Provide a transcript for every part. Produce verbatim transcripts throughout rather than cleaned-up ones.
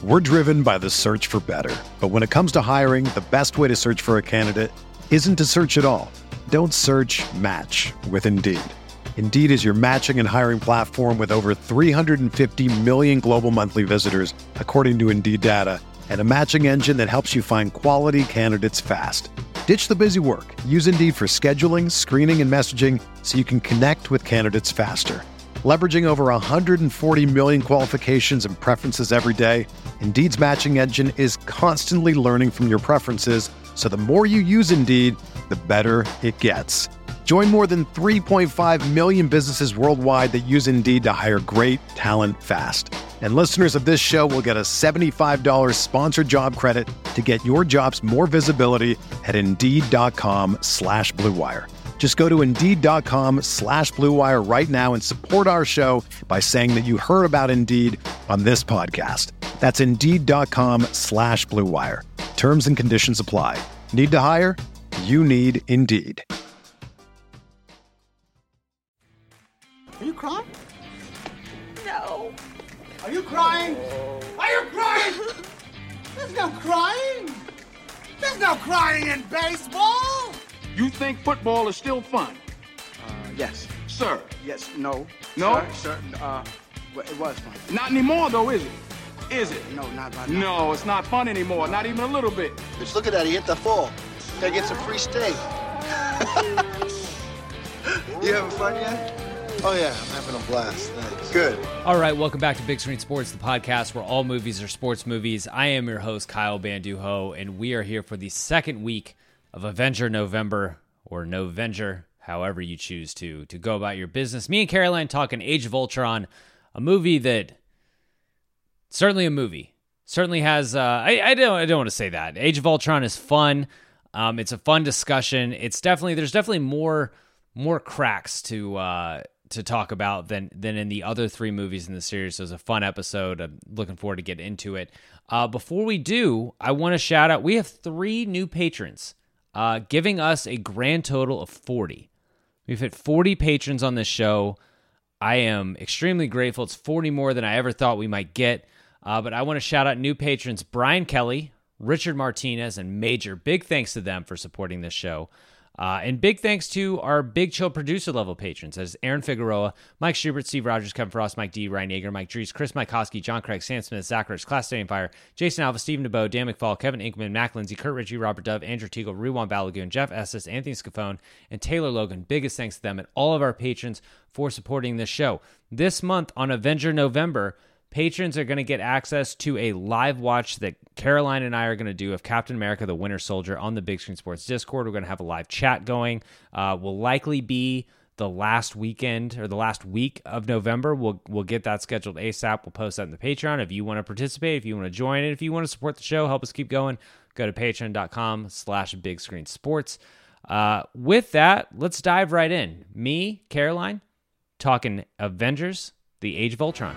We're driven by the search for better. But when it comes to hiring, the best way to search for a candidate isn't to search at all. Don't search, match with Indeed. Indeed is your matching and hiring platform with over three hundred fifty million global monthly visitors, according to Indeed data, and a matching engine that helps you find quality candidates fast. Ditch the busy work. Use Indeed for scheduling, screening, and messaging so you can connect with candidates faster. Leveraging over one hundred forty million qualifications and preferences every day, Indeed's matching engine is constantly learning from your preferences, so the more you use Indeed, the better it gets. Join more than three point five million businesses worldwide that use Indeed to hire great talent fast. And listeners of this show will get a seventy-five dollars sponsored job credit to get your jobs more visibility at Indeed.com slash Blue Wire. Just go to Indeed.com slash Blue Wire right now and support our show by saying that you heard about Indeed on this podcast. That's Indeed.com slash Blue Wire. Terms and conditions apply. Need to hire? You need Indeed. Are you crying? No. Are you crying? Are you crying? There's no crying. There's no crying in baseball. You think football is still fun? Uh, yes. Sir? Yes. No. No? Sir, sir, uh, well, it was fun. Not anymore, though, is it? Is it? No, not right now. No, it's not fun anymore. Not even a little bit. Just look at that. He hit the fall. Gotta get some free steak. You having fun yet? Oh, yeah. I'm having a blast. Thanks. Good. All right. Welcome back to Big Screen Sports, the podcast where all movies are sports movies. I am your host, Kyle Banduho, and we are here for the second week of Avenger November, or Novenger, however you choose to, to go about your business. Me and Caroline talking Age of Ultron, a movie that, certainly a movie, certainly has, uh, I, I don't I don't want to say that. Age of Ultron is fun. Um, it's a fun discussion. It's definitely, there's definitely more more cracks to uh, to talk about than than in the other three movies in the series. So it was a fun episode. I'm looking forward to get into it. Uh, before we do, I want to shout out, we have three new patrons uh, giving us a grand total of forty. We've hit forty patrons on this show. I am extremely grateful. It's forty more than I ever thought we might get. Uh, but I want to shout out new patrons, Brian Kelly, Richard Martinez, and Major. Big thanks to them for supporting this show. Uh, and big thanks to our Big Chill producer level patrons, as Aaron Figueroa, Mike Schubert, Steve Rogers, Kevin Frost, Mike D, Ryan Yeager, Mike Dries, Chris Mikoski, John Craig, Sam Smith, Zach Rich, Class Stadium Fire, Jason Alva, Stephen DeBoe, Dan McFall, Kevin Inkman, Mac Lindsay, Kurt Ritchie, Robert Dove, Andrew Teagle, Ruwan Balagoon, Jeff Estes, Anthony Scafone, and Taylor Logan. Biggest thanks to them and all of our patrons for supporting this show. This month on Avenger November, patrons are going to get access to a live watch that Caroline and I are going to do of Captain America, the Winter Soldier on the Big Screen Sports Discord. We're going to have a live chat going. Uh, will likely be the last weekend or the last week of November. We'll we'll get that scheduled ASAP. We'll post that in the Patreon. If you want to participate, if you want to join it, if you want to support the show, help us keep going, go to patreon.com slash big screen sports. Uh, with that, let's dive right in. Me, Caroline, talking Avengers, The Age of Ultron.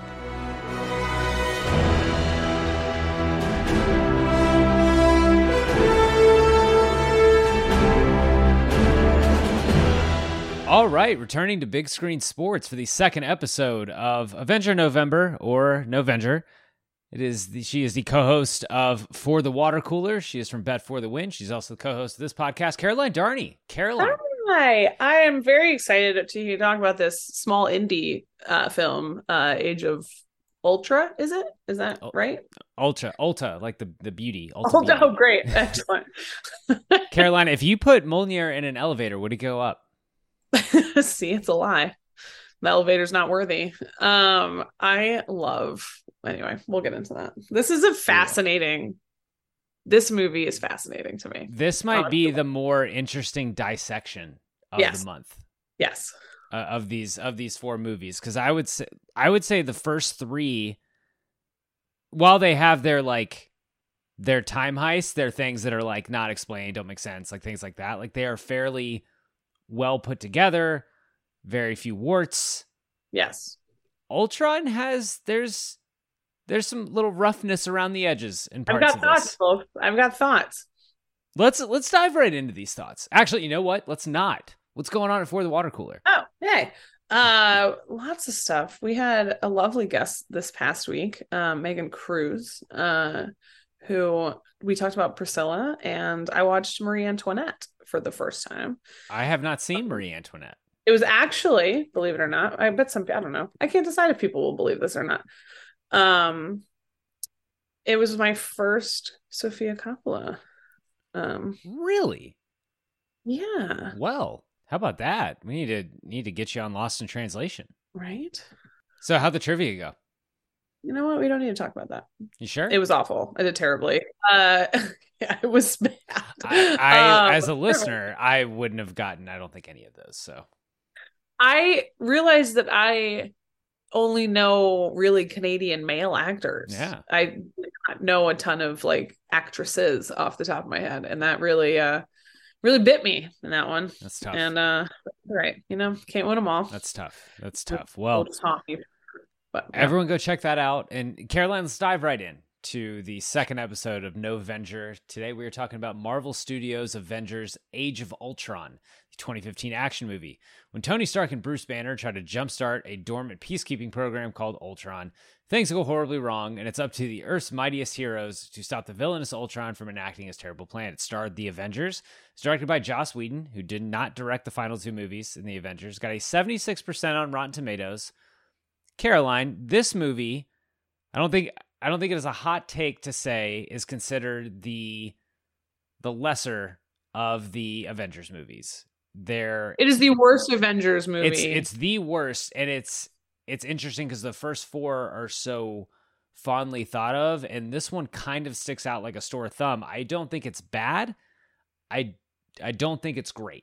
All right, returning to Big Screen Sports for the second episode of Avenger November, or Novenger. It is the, she is the co-host of For the Water Cooler. She is from Bet for the Win. She's also the co-host of this podcast, Caroline Darney. Caroline. Hi, I am very excited to talk about this small indie uh, film, uh, Age of Ultra, is it? Is that right? Ultra, Ulta, like the, the beauty. Ulta oh, beauty. Oh, great. Excellent. Caroline, if you put Mjolnir in an elevator, would it go up? See, it's a lie. The elevator's not worthy. Um, I love, anyway, we'll get into that. This is a fascinating, this movie is fascinating to me. This might be the more interesting dissection of yes. the month. Yes. Uh, of these, of these four movies. Cause I would say, I would say the first three, while they have their like, their time heists, they're things that are like not explained, don't make sense, like things like that. Like they are fairly well put together, very few warts. Yes. Ultron has there's there's some little roughness around the edges in parts I've got of thoughts, this. folks. I've got thoughts. Let's let's dive right into these thoughts. Actually, you know what? Let's not. What's going on at For the Water Cooler? Oh, hey. Uh, lots of stuff. We had a lovely guest this past week, um, Megan Cruz, uh, who we talked about Priscilla, and I watched Marie Antoinette for the first time. I have not seen Marie Antoinette. It was actually, believe it or not, I bet some, I don't know. I can't decide if people will believe this or not. Um, it was my first Sofia Coppola. Um, Really? yeah. Well, how about that? We need to need to get you on Lost in Translation. Right? So how'd the trivia go? You know what? We don't need to talk about that. You sure? It was awful. I did terribly. Uh, yeah, it was bad. I, I um, as a listener, I wouldn't have gotten, I don't think, any of those. So I realized that I only know really Canadian male actors. Yeah. I know a ton of like actresses off the top of my head, and that really uh really bit me in that one. That's tough. And uh right, you know, can't win them all. That's tough. That's tough. Well, We'll talk, but yeah. everyone go check that out. And Caroline, let's dive right in to the second episode of Novenger. Today we are talking about Marvel Studios' Avengers Age of Ultron, the twenty fifteen action movie. When Tony Stark and Bruce Banner try to jumpstart a dormant peacekeeping program called Ultron, things go horribly wrong, and it's up to the Earth's mightiest heroes to stop the villainous Ultron from enacting his terrible plan. It starred The Avengers. It's directed by Joss Whedon, who did not direct the final two movies in The Avengers. Got a seventy-six percent on Rotten Tomatoes. Caroline, this movie, I don't think I don't think it is a hot take to say is considered the the lesser of the Avengers movies. There, It is the worst Avengers movie. it's it's the worst, and it's it's interesting because the first four are so fondly thought of, and this one kind of sticks out like a sore thumb. I don't think it's bad. I I don't think it's great.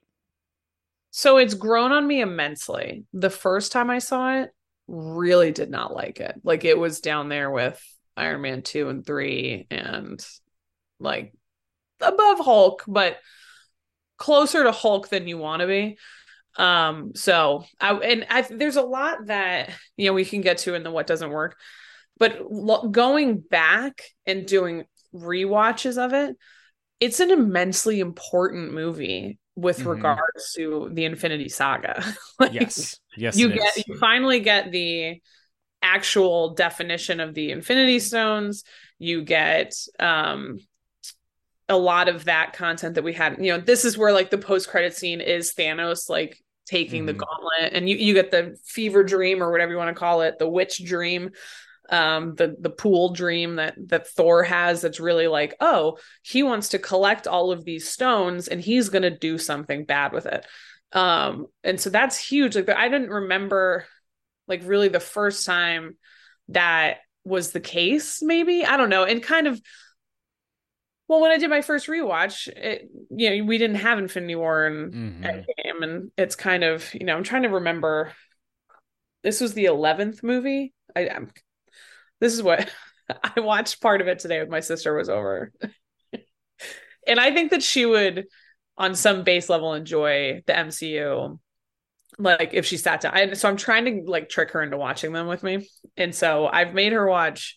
So it's grown on me immensely. The first time I saw it, really did not like it. Like it was down there with Iron Man two and three and like above Hulk, but closer to Hulk than you want to be. Um, so I, and I, there's a lot that, you know, we can get to in the what doesn't work, but lo- going back and doing rewatches of it, it's an immensely important movie with Mhm. regards to the Infinity Saga. Like, Yes, yes, you it get is. you finally get the actual definition of the Infinity Stones. You get um a lot of that content that we had. You know, this is where like the post-credit scene is Thanos like taking the Mhm. gauntlet, and you you get the fever dream or whatever you want to call it, the witch dream, um the the pool dream that that Thor has, that's really like, oh, he wants to collect all of these stones and he's going to do something bad with it. Um and so that's huge. Like I didn't remember like really the first time that was the case, maybe. I don't know. And kind of, well, when I did my first rewatch, it, you know, we didn't have Infinity War and Mhm. Endgame, and it's kind of, you know, I'm trying to remember. This was the eleventh movie. I am. This is what I watched part of it today with my sister was over, and I think that she would, on some base level, enjoy the M C U. Like if she sat down, I, so I'm trying to like trick her into watching them with me, and so I've made her watch,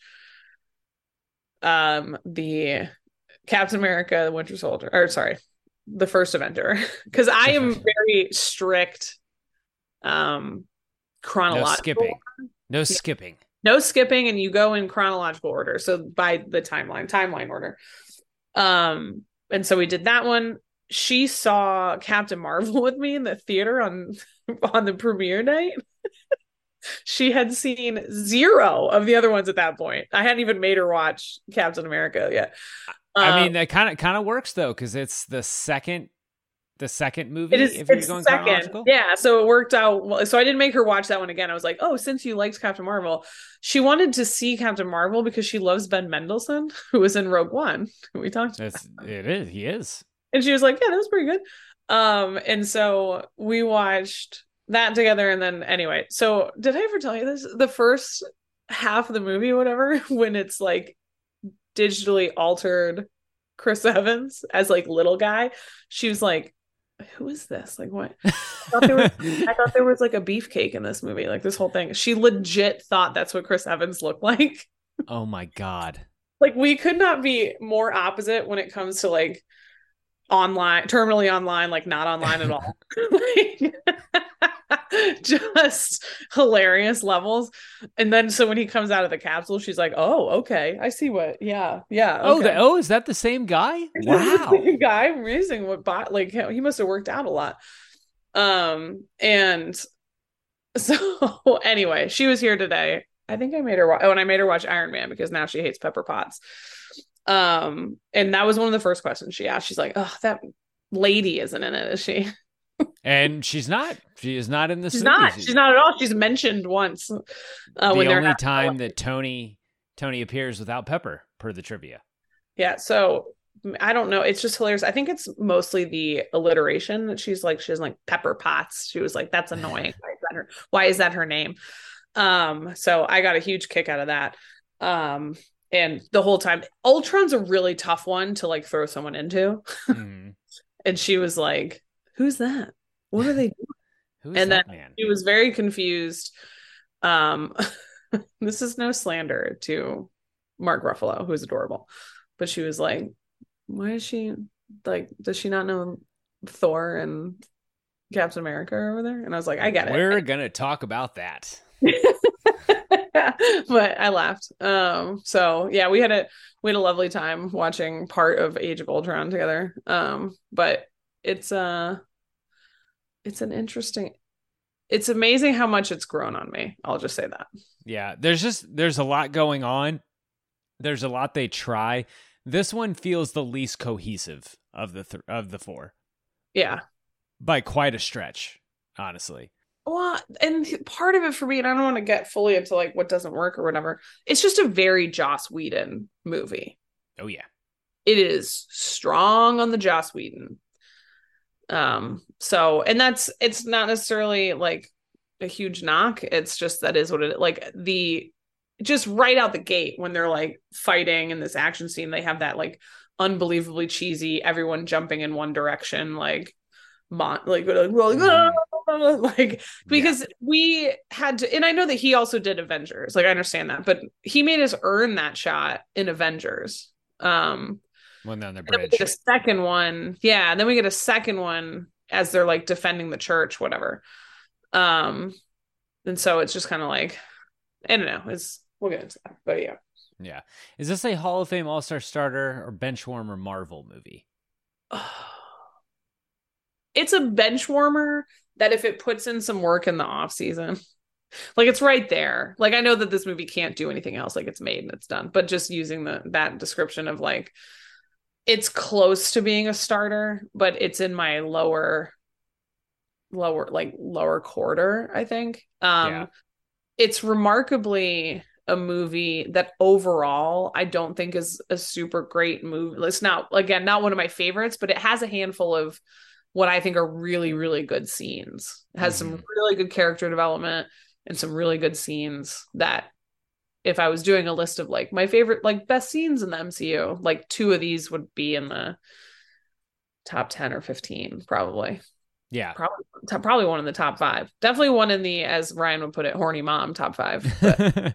um, the Captain America, the Winter Soldier, or sorry, the first Avenger, because I am very strict, um, No chronological. skipping. No skipping. No skipping, and you go in chronological order. So by the timeline, timeline order. Um, and so we did that one. She saw Captain Marvel with me in the theater on on the premiere night. She had seen zero of the other ones at that point. I hadn't even made her watch Captain America yet. I Um, mean, that kind of kind of works though, because it's the second, the second movie. It is. if you're It's going second. chronological. Yeah. So it worked out. well- So I didn't make her watch that one again. I was like, oh, since you liked Captain Marvel, she wanted to see Captain Marvel because she loves Ben Mendelsohn, who was in Rogue One. Who we talked about. It's it is. He is. And she was like, yeah, that was pretty good. Um, and so we watched that together. And then anyway, so did I ever tell you this? The first half of the movie, or whatever, when it's like digitally altered Chris Evans as like little guy, she was like, who is this? Like what? I thought there was, I thought there was like a beefcake in this movie, like this whole thing. She legit thought that's what Chris Evans looked like. Oh my god. Like we could not be more opposite when it comes to like online, terminally online, like not online at all. Like, Just hilarious levels. And then so when he comes out of the capsule, she's like, oh, okay. I see what. Yeah. Yeah. Oh, okay. the, oh, is that the same guy? Wow. The guy amazing what bot like he must have worked out a lot. Um, and so anyway, she was here today. I think I made her watch oh, and I made her watch Iron Man because now she hates Pepper Potts. Um, and that was one of the first questions she asked. She's like, oh, that lady isn't in it, is she? And she's not. She is not in the She's movie. not. She's not at all. She's mentioned once. Uh, the when only time that Tony Tony appears without Pepper, per the trivia. Yeah. So I don't know. It's just hilarious. I think it's mostly the alliteration that she's like. She doesn't like Pepper Potts. She was like, that's annoying. Why is that her, why is that her name? Um. So I got a huge kick out of that. Um. And the whole time, Ultron's a really tough one to like throw someone into. Mm. And she was like, who's that? What are they doing? Who's and that then man? She was very confused. Um, this is no slander to Mark Ruffalo, who's adorable, but she was like, why is she like, does she not know Thor and Captain America are over there? And I was like, I get it. We're going to talk about that. But I laughed. Um, so yeah, we had a, we had a lovely time watching part of Age of Ultron together. Um, but it's, uh, it's an interesting, it's amazing how much it's grown on me. I'll just say that. Yeah. There's just, there's a lot going on. There's a lot they try. This one feels the least cohesive of the, th- of the four. Yeah. By quite a stretch, honestly. Well, and part of it for me, and I don't want to get fully into like what doesn't work or whatever. It's just a very Joss Whedon movie. Oh yeah. It is strong on the Joss Whedon. Um, so, and that's, it's not necessarily like a huge knock. It's just, that is what it, like the, just right out the gate when they're like fighting in this action scene, they have that like unbelievably cheesy, everyone jumping in one direction, like, mon- like, like, mm-hmm. like, because yeah. we had to, and I know that he also did Avengers, like I understand that, but he made us earn that shot in Avengers. Um, When they're on the bridge. We get a second one. Yeah. And then we get a second one as they're like defending the church, whatever. Um, and so it's just kind of like, I don't know. It's, we'll get into that. But yeah. Yeah. Is this a Hall of Fame All-Star starter or bench warmer Marvel movie? It's a bench warmer that if it puts in some work in the off season, like it's right there. Like I know that this movie can't do anything else. Like it's made and it's done, but just using the, that description of like, it's close to being a starter, but it's in my lower, lower, like lower quarter, I think. Um, yeah. It's remarkably a movie that overall I don't think is a super great movie. It's not, again, not one of my favorites, but it has a handful of what I think are really, really good scenes. It has mm-hmm. some really good character development and some really good scenes that if I was doing a list of like my favorite, like best scenes in the M C U, like two of these would be in the top ten or fifteen, probably. Yeah. Probably, t- probably one in the top five. Definitely one in the, as Ryan would put it, horny mom top five. But...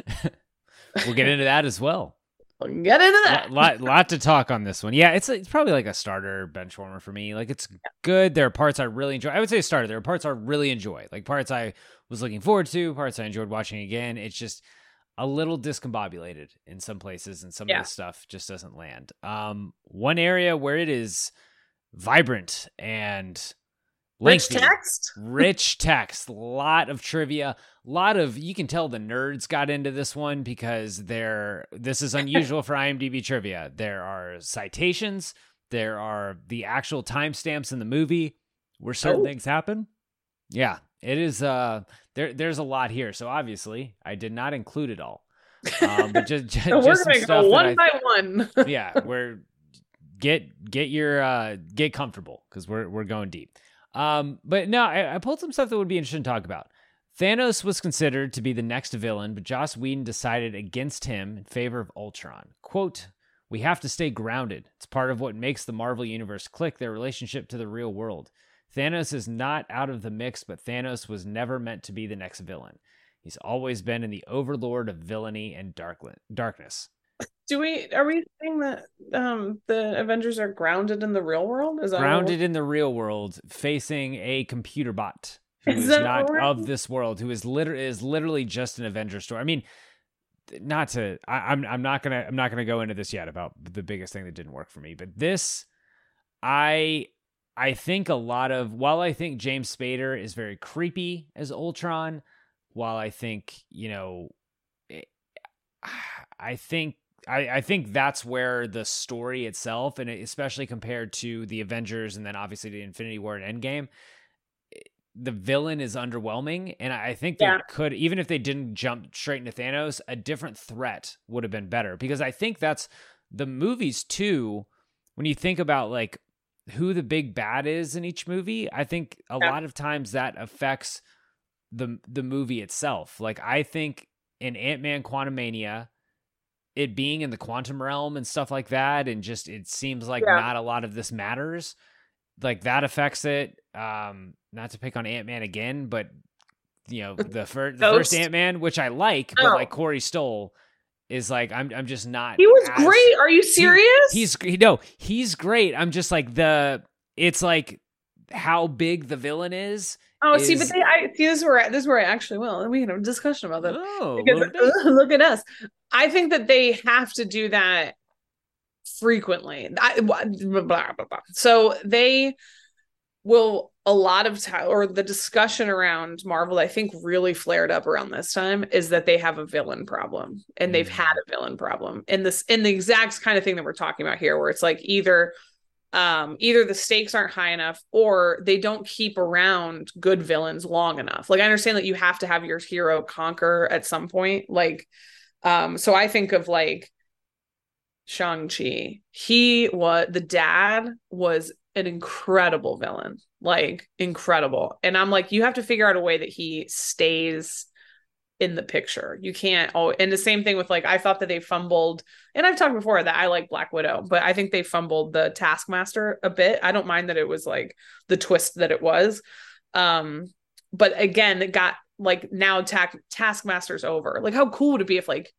we'll get into that as well. We'll get into that. lot, lot, lot to talk on this one. Yeah, it's it's probably like a starter bench warmer for me. Like it's good. There are parts I really enjoy. I would say a starter. There are parts I really enjoy. Like parts I was looking forward to, parts I enjoyed watching again. It's just a little discombobulated in some places, and some yeah. of the stuff just doesn't land. Um, one area where it is vibrant and lengthy, rich text, rich text, lot of trivia, lot of, you can tell the nerds got into this one because they're, this is unusual for IMDb trivia. There are citations, there are the actual timestamps in the movie where certain oh. things happen. Yeah, it is. Uh, there, there's a lot here. So obviously, I did not include it all. Um, but just, just, so just we're some gonna go one I, by one. yeah, we're get get your uh, get comfortable because we're we're going deep. Um, but no, I, I pulled some stuff that would be interesting to talk about. Thanos was considered to be the next villain, but Joss Whedon decided against him in favor of Ultron. Quote, "We have to stay grounded. It's part of what makes the Marvel Universe click, their relationship to the real world. Thanos is not out of the mix, but Thanos was never meant to be the next villain. He's always been in the overlord of villainy and darkly- darkness." Do we, are we saying that um, the Avengers are grounded in the real world? Is that grounded in the real world, facing a computer bot who Is is that not right? of this world, who is literally is literally just an Avenger story. I mean, not to I, I'm I'm not gonna I'm not gonna go into this yet about the biggest thing that didn't work for me, but this I I think a lot of while I think James Spader is very creepy as Ultron, while I think you know, I think I, I think that's where the story itself, and especially compared to the Avengers and then obviously the Infinity War and Endgame, the villain is underwhelming. And I think they Yeah. could, even if they didn't jump straight into Thanos, a different threat would have been better. Because I think that's the movies too, when you think about like who the big bad is in each movie, I think a Yeah. lot of times that affects the the movie itself. Like I think in Ant-Man Quantumania, it being in the quantum realm and stuff like that, and just it seems like Yeah. not a lot of this matters. Like that affects it. Um, not to pick on Ant-Man again, but you know the, fir- the first Ghost. Ant-Man, which I like, but Oh. like Corey Stoll is like I'm I'm just not. He was as- great. Are you he- serious? he's he, no, he's great. I'm just like the. It's like how big the villain is. Oh, see, is- but they, I see this is where I, this is where I actually will, and we can have a discussion about that. Oh, Because, little debate. look at us. I think that they have to do that frequently. I, blah, blah, blah, blah. So they will a lot of time, or the discussion around Marvel, I think really flared up around this time, is that they have a villain problem, and they've Mhm. had a villain problem in this in the exact kind of thing that we're talking about here, where it's like either um either the stakes aren't high enough or they don't keep around good villains long enough. Like I understand that you have to have your hero conquer at some point, like um so I think of like Shang-Chi. He was the dad was an incredible villain, like incredible, and I'm like, you have to figure out a way that he stays in the picture. You can't. Oh, and the same thing with like, I thought that they fumbled, and I've talked before that I like Black Widow, but I think they fumbled the Taskmaster a bit. I don't mind that it was like the twist that it was. Um, but again, it got like now ta- Taskmaster's over. Like, how cool would it be if like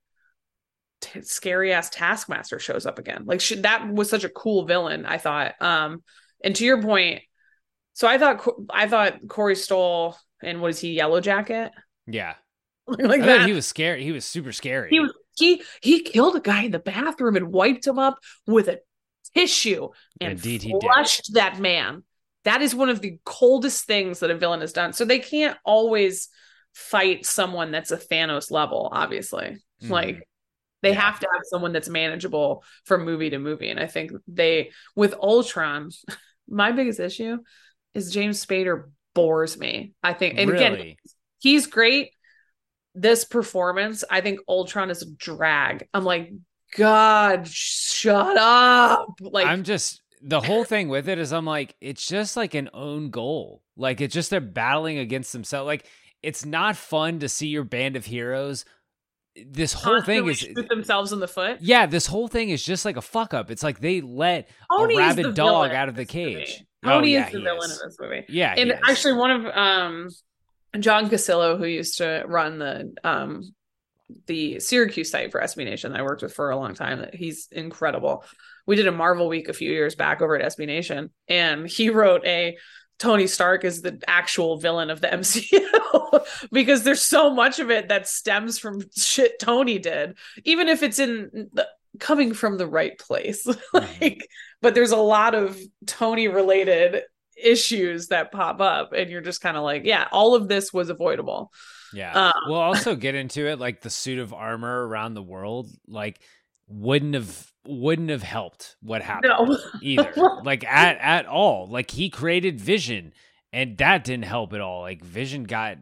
t- scary ass Taskmaster shows up again? Like, should, that was such a cool villain, I thought. Um, and to your point, so I thought I thought Corey Stoll and what is he, Yellow Jacket? Yeah. like I that. thought he was scary. He was super scary. He was he he killed a guy in the bathroom and wiped him up with a tissue and Indeed he did. flushed that man. That is one of the coldest things that a villain has done. So they can't always fight someone that's a Thanos level, obviously. Mhm. Like they Yeah. have to have someone that's manageable from movie to movie. And I think they with Ultron, my biggest issue is James Spader bores me. I think, and again, Really? he's great. This performance, I think Ultron is a drag. I'm like, God, shut up. Like, I'm just the whole thing with it is I'm like, it's just like an own goal. Like it's just they're battling against themselves. Like it's not fun to see your band of heroes. This whole thing constantly is shoot themselves in the foot. yeah, this whole thing is just like a fuck up. It's like they let Tony a is rabid the dog villain out of in the this cage. movie. Oh, Tony yeah, is the he villain is. in this movie. Yeah, he And is. actually, one of um, John Casillo, who used to run the um, the Syracuse site for S B Nation, that I worked with for a long time. He's incredible. We did a Marvel week a few years back over at S B Nation, and he wrote a Tony Stark is the actual villain of the M C U because there's so much of it that stems from shit Tony did, even if it's in the, coming from the right place. Like, but there's a lot of Tony related issues that pop up, and you're just kind of like, yeah, all of this was avoidable. Yeah. Um, we'll also get into it, like the suit of armor around the world, like wouldn't have wouldn't have helped what happened No. either. Like at at all. Like he created Vision and that didn't help at all. Like Vision got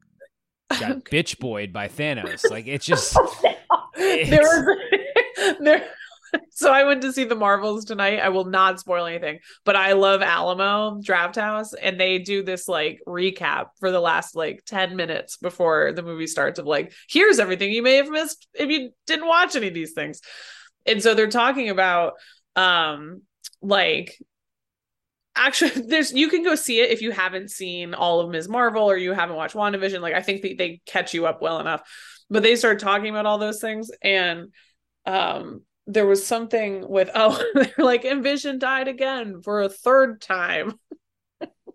got bitch boyed by Thanos. Like it's just there was there so I went to see the Marvels tonight. I will not spoil anything, but I love Alamo Draft House, and they do this like recap for the last like ten minutes before the movie starts of like, here's everything you may have missed if you didn't watch any of these things. And so they're talking about um like actually there's you can go see it if you haven't seen all of Miz Marvel or you haven't watched WandaVision. Like I think they, they catch you up well enough. But they started talking about all those things, and um there was something with oh they're like, and Vision died again for a third time.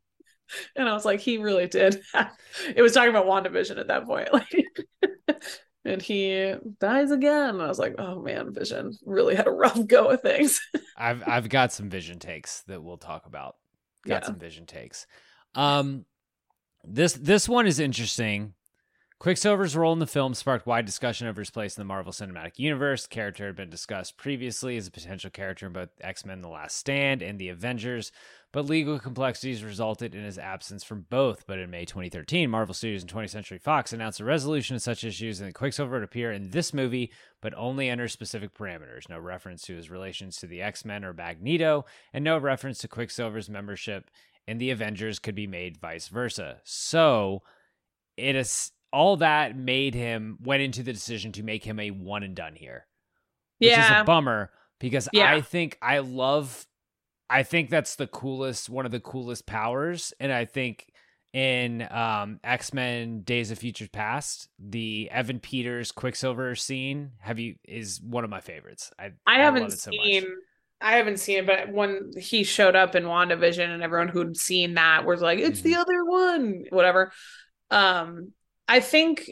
And I was like, he really did. It was talking about WandaVision at that point. Like, and he dies again. And I was like, oh man, Vision really had a rough go of things. I've I've got some Vision takes that we'll talk about. Got Yeah. some Vision takes. Um, this this one is interesting. Quicksilver's role in the film sparked wide discussion over his place in the Marvel Cinematic Universe. The character had been discussed previously as a potential character in both X-Men: The Last Stand and The Avengers, but legal complexities resulted in his absence from both. But in May twenty thirteen, Marvel Studios and twentieth Century Fox announced a resolution of such issues, and that Quicksilver would appear in this movie, but only under specific parameters. No reference to his relations to the X-Men or Magneto, and no reference to Quicksilver's membership in the Avengers could be made vice versa. So it is... all that made him went into the decision to make him a one and done here, which Yeah. is a bummer because Yeah. I think I love, I think that's the coolest, one of the coolest powers. And I think in um, X-Men Days of Future Past, the Evan Peters Quicksilver scene have you is one of my favorites. I, I haven't love it so seen much. I haven't seen it, but when he showed up in WandaVision and everyone who'd seen that was like, it's Mm-hmm. the other one, whatever. Um, I think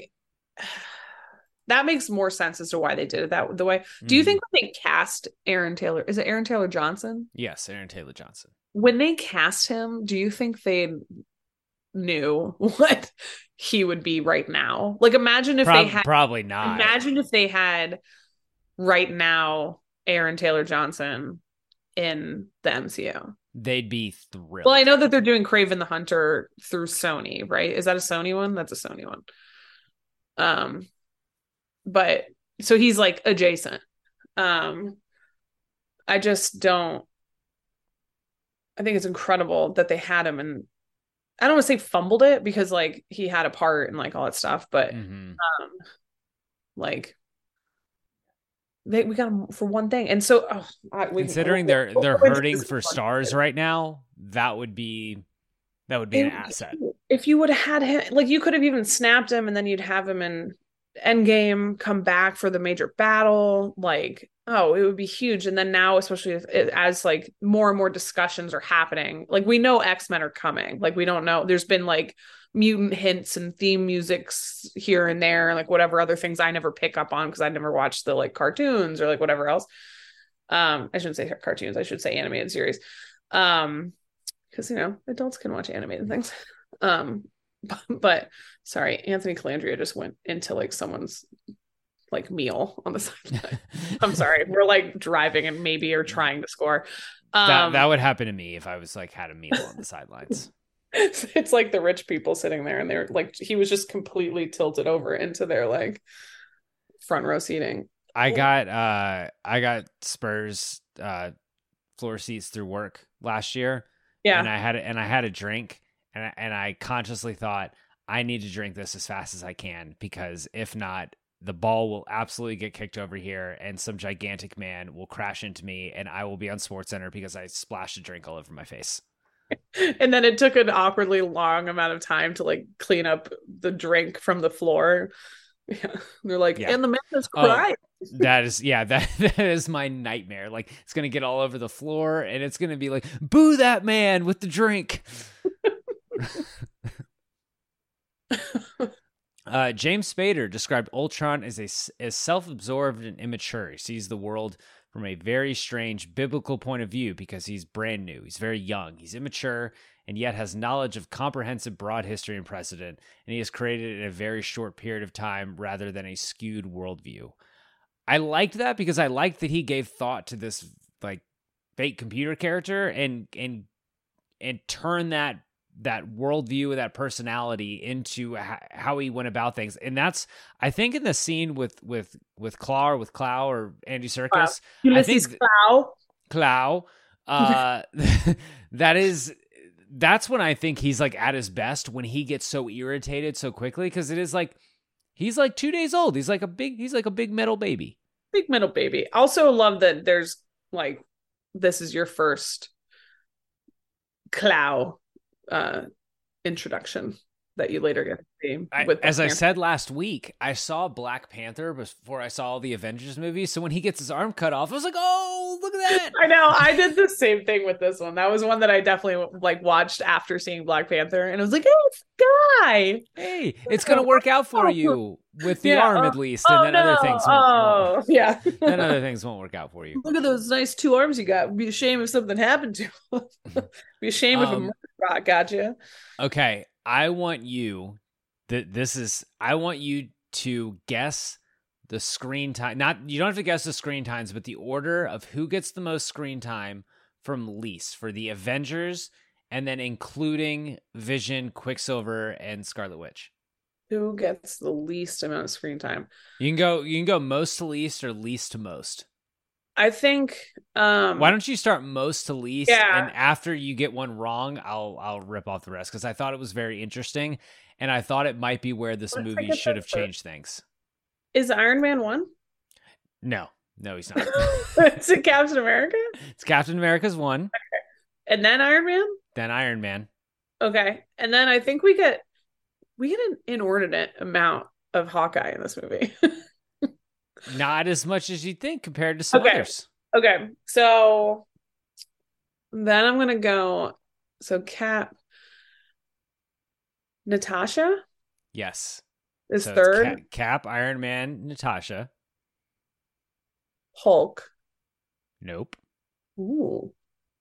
that makes more sense as to why they did it that the way. Do you Mhm. think when they cast Aaron Taylor, is it Aaron Taylor Johnson? Yes, Aaron Taylor Johnson. When they cast him, do you think they knew what he would be right now? Like, imagine if Prob- they had, probably not. imagine if they had right now Aaron Taylor Johnson in the M C U. They'd be thrilled. Well, I know that they're doing Kraven the Hunter through Sony, right? Is that a Sony one? That's a Sony one. Um, but so he's like adjacent. Um, I just don't. I think it's incredible that they had him, and I don't want to say fumbled it because like he had a part and like all that stuff, but Mhm. um, like they we got him for one thing, and so oh, I, we, Considering they're they're hurting for stars right now, that would be that would be an It- asset. If you would have had him, like you could have even snapped him, and then you'd have him in Endgame, come back for the major battle. Like, oh, it would be huge. And then now, especially if it, as like more and more discussions are happening, like we know X-Men are coming. Like we don't know. There's been like mutant hints and theme musics here and there, and like whatever other things I never pick up on because I never watched the like cartoons or like whatever else. Um, I shouldn't say cartoons. I should say animated series. Um, because you know adults can watch animated things. Um, but, but sorry, Anthony Calandria just went into like someone's like meal on the side. I'm sorry, we're like driving and maybe are trying to score. Um, that that would happen to me if I was like had a meal on the sidelines. It's like the rich people sitting there, and they're like, he was just completely tilted over into their like front row seating. I got uh I got Spurs uh floor seats through work last year. Yeah, And I had a, and I had a drink, and I, and I consciously thought I need to drink this as fast as I can, because if not, the ball will absolutely get kicked over here, and some gigantic man will crash into me, and I will be on SportsCenter because I splashed a drink all over my face. and then it took an awkwardly long amount of time to like clean up the drink from the floor. Yeah, they're like, Yeah. and the man is Oh. crying. That is, yeah, that that is my nightmare. Like, it's gonna get all over the floor, and it's gonna be like, boo that man with the drink. uh, James Spader described Ultron as a as self-absorbed and immature. He sees the world from a very strange biblical point of view because he's brand new. He's very young. He's immature, and yet has knowledge of comprehensive broad history and precedent, and he has created it in a very short period of time rather than a skewed worldview. I liked that because I liked that he gave thought to this like fake computer character and and and turned that that worldview, that personality into ha- how he went about things. And that's, I think, in the scene with with with Claw or with Clow or Andy Serkis, Ulysses I think Clow. Clow, uh, that is. That's when I think he's like at his best, when he gets so irritated so quickly, because it is like he's like two days old. He's like a big he's like a big metal baby. Big metal baby. Also love that there's like, this is your first Clow uh introduction. that you later get to see. I, with as I Panther. said last week, I saw Black Panther before I saw all the Avengers movies. So when he gets his arm cut off, I was like, "Oh, look at that!" I know. I did the same thing with this one. That was one that I definitely like watched after seeing Black Panther, and I was like, "Oh, it's the guy." Hey, it's gonna work out for you with the Yeah, arm oh, at least, oh, and then no. other things. Won't, Oh, won't- yeah. then other things won't work out for you. Look at those nice two arms you got. It'd be a shame if something happened to him. Be a shame if a Um, murder rock got you. Okay, I want you that this is I want you to guess the screen time. Not you don't have to guess the screen times, but the order of who gets the most screen time from least for the Avengers, and then including Vision, Quicksilver, and Scarlet Witch. Who gets the least amount of screen time? You can go you can go most to least or least to most. I think. Um, Why don't you start most to least, Yeah. and after you get one wrong, I'll I'll rip off the rest because I thought it was very interesting, and I thought it might be where this What if I movie get should that have first? changed things. Is Iron Man one? No, no, he's not. Is it Captain America? It's Captain America's one, And then Iron Man? then Iron Man. Okay. And then I think we get we get an inordinate amount of Hawkeye in this movie. Not as much as you'd think compared to some Okay. others. Okay. So then I'm gonna go. So Cap Natasha Yes. is So it's third. Cap, Cap, Iron Man, Natasha. Hulk. Nope. Ooh.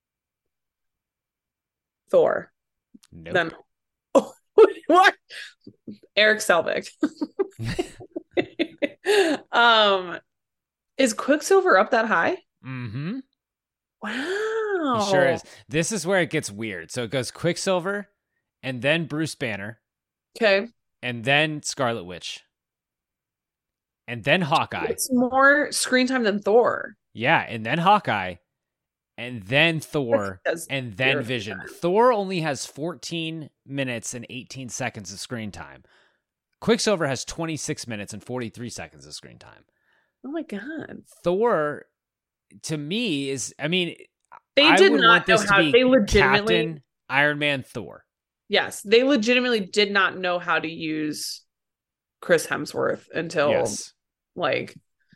Thor. Nope. Then what? Eric Selvig. um, is Quicksilver up that high? Mm-hmm. Wow. He sure is. This is where it gets weird. So it goes Quicksilver, and then Bruce Banner, Okay. and then Scarlet Witch, and then Hawkeye. It's more screen time than Thor. Yeah, and then Hawkeye, and then Thor, That's- and then zero Vision. time. Thor only has fourteen minutes and eighteen seconds of screen time. Quicksilver has twenty-six minutes and forty-three seconds of screen time. Oh my god. Thor, to me, is, I mean, They I did would not want know this how to be they legitimately Captain Iron Man Thor. Yes, they legitimately did not know how to use Chris Hemsworth until Yes. like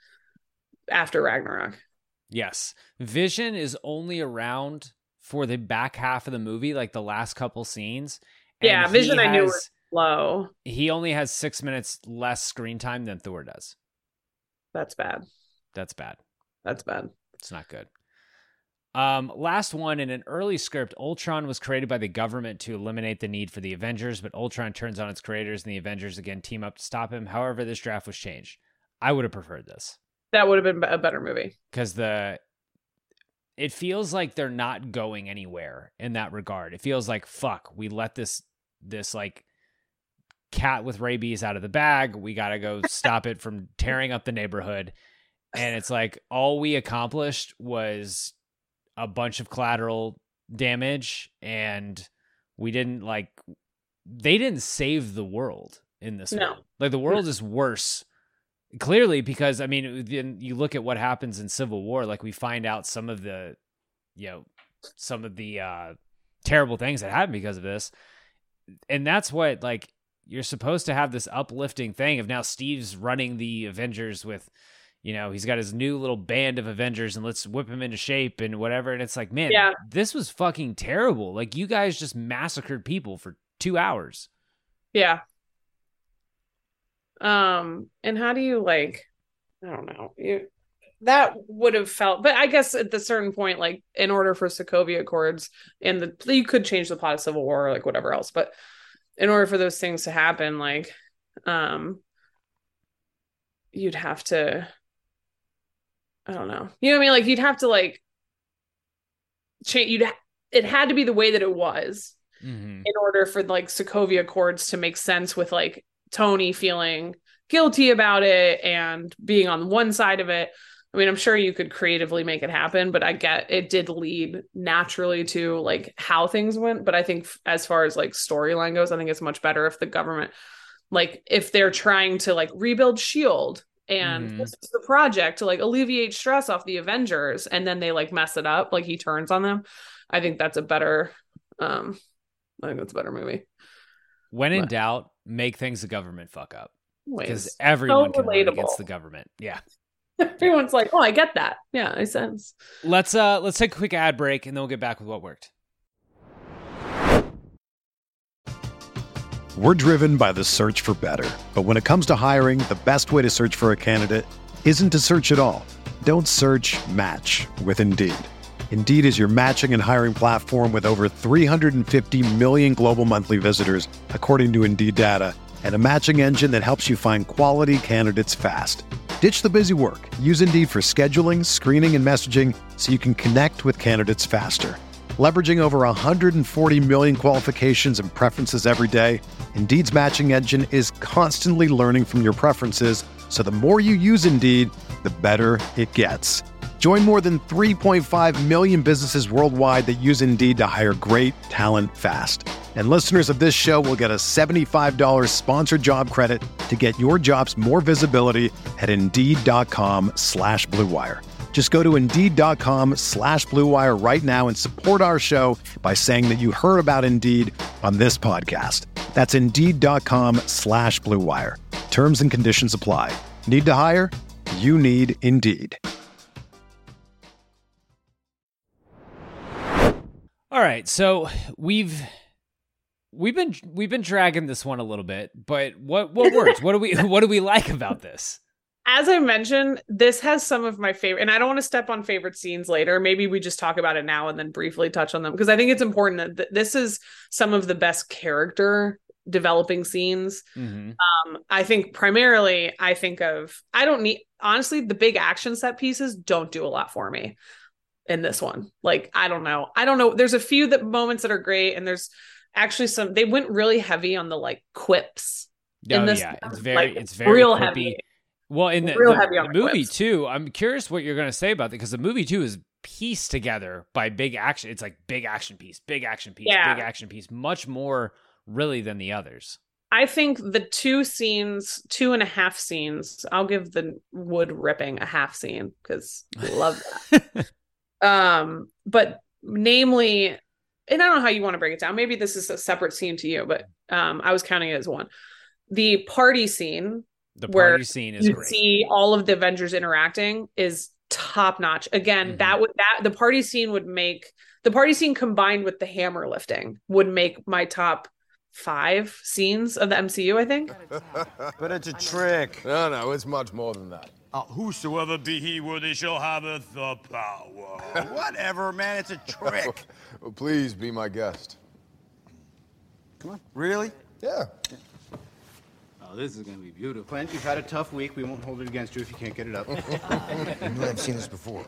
after Ragnarok. Yes. Vision is only around for the back half of the movie, like the last couple scenes. and Yeah, he Vision I knew has- was low. He only has six minutes less screen time than Thor does. That's bad. That's bad. That's bad. It's not good. Um, last one, in an early script, Ultron was created by the government to eliminate the need for the Avengers, but Ultron turns on its creators and the Avengers again team up to stop him. However, this draft was changed. I would have preferred this That would have been a better movie. because the it feels like they're not going anywhere in that regard. It feels like, fuck, we let this this like cat with rabies out of the bag. We got to go stop it from tearing up the neighborhood. And it's like all we accomplished was a bunch of collateral damage, and we didn't like they didn't save the world in this No. one. Like the world is worse clearly because I mean then you look at what happens in Civil War, like we find out some of the you know some of the uh terrible things that happen because of this. And that's what like you're supposed to have this uplifting thing of now Steve's running the Avengers with, you know, he's got his new little band of Avengers and let's whip him into shape and whatever. And it's like, man, Yeah. this was fucking terrible. Like you guys just massacred people for two hours. Yeah. Um, and how do you like, I don't know, you that would have felt, but I guess at the certain point, like in order for Sokovia Accords and the you could change the plot of Civil War or like whatever else, but in order for those things to happen, like, um, you'd have to, I don't know, you know what I mean? Like you'd have to like change. You'd ha- it had to be the way that it was Mm-hmm. in order for like Sokovia Accords to make sense with like Tony feeling guilty about it and being on one side of it. I mean, I'm sure you could creatively make it happen, but I get it did lead naturally to like how things went. But I think as far as like storyline goes, I think it's much better if the government, like if they're trying to like rebuild SHIELD and Mhm. this is the project to like alleviate stress off the Avengers and then they like mess it up, like he turns on them. I think that's a better, um, I think that's a better movie. When in What? doubt, make things the government fuck up. Because Anyways, everyone so can run relatable. against the government. Yeah. Everyone's like, oh, I get that. Yeah, makes sense. Let's uh let's take a quick ad break and then we'll get back with what worked. We're driven by the search for better. But when it comes to hiring, the best way to search for a candidate isn't to search at all. Don't search, match with Indeed. Indeed is your matching and hiring platform with over three hundred fifty million global monthly visitors, according to Indeed data, and a matching engine that helps you find quality candidates fast. Ditch the busy work. Use Indeed for scheduling, screening, and messaging so you can connect with candidates faster. Leveraging over one hundred forty million qualifications and preferences every day, Indeed's matching engine is constantly learning from your preferences, so the more you use Indeed, the better it gets. Join more than three point five million businesses worldwide that use Indeed to hire great talent fast. And listeners of this show will get a seventy-five dollars sponsored job credit to get your jobs more visibility at Indeed.com slash Blue Wire. Just go to Indeed.com slash Blue Wire right now and support our show by saying that you heard about Indeed on this podcast. That's Indeed.com slash Blue Wire. Terms and conditions apply. Need to hire? You need Indeed. All right, so we've we've been we've been dragging this one a little bit, but what what works? What do we what do we like about this? As I mentioned, this has some of my favorite, and I don't want to step on favorite scenes later. Maybe we just talk about it now and then briefly touch on them, because I think it's important that th- this is some of the best character developing scenes. Mm-hmm. Um, I think primarily, I think of, I don't need, honestly, the big action set pieces don't do a lot for me in this one. Like, I don't know. I don't know. There's a few that moments that are great, and there's actually some, they went really heavy on the like quips. Oh, in this yeah, one. it's very Like, it's very real quippy. heavy. Well, in the, Real the- heavy on the the movie quips. too, I'm curious what you're going to say about it, because the movie too is pieced together by big action. It's like big action piece, big action piece, Yeah. big action piece, much more really than the others. I think the two scenes, two and a half scenes, I'll give the wood ripping a half scene because I love that. um, but namely, and I don't know how you want to break it down. Maybe this is a separate scene to you, but um, I was counting it as one. The party scene, The where party scene is you great. see all of the Avengers interacting, is top notch. Again, Mhm. that would that the party scene would make the party scene combined with the hammer lifting would make my top five scenes of the M C U, I think. But it's a trick. No, no, it's much more than that. Uh, whosoever be he, worthy shall have the power. Whatever, man, it's a trick. Well, please be my guest. Come on. Really? Yeah. Oh, this is gonna be beautiful. Clint, you've had a tough week. We won't hold it against you if you can't get it up. You know I've seen this before,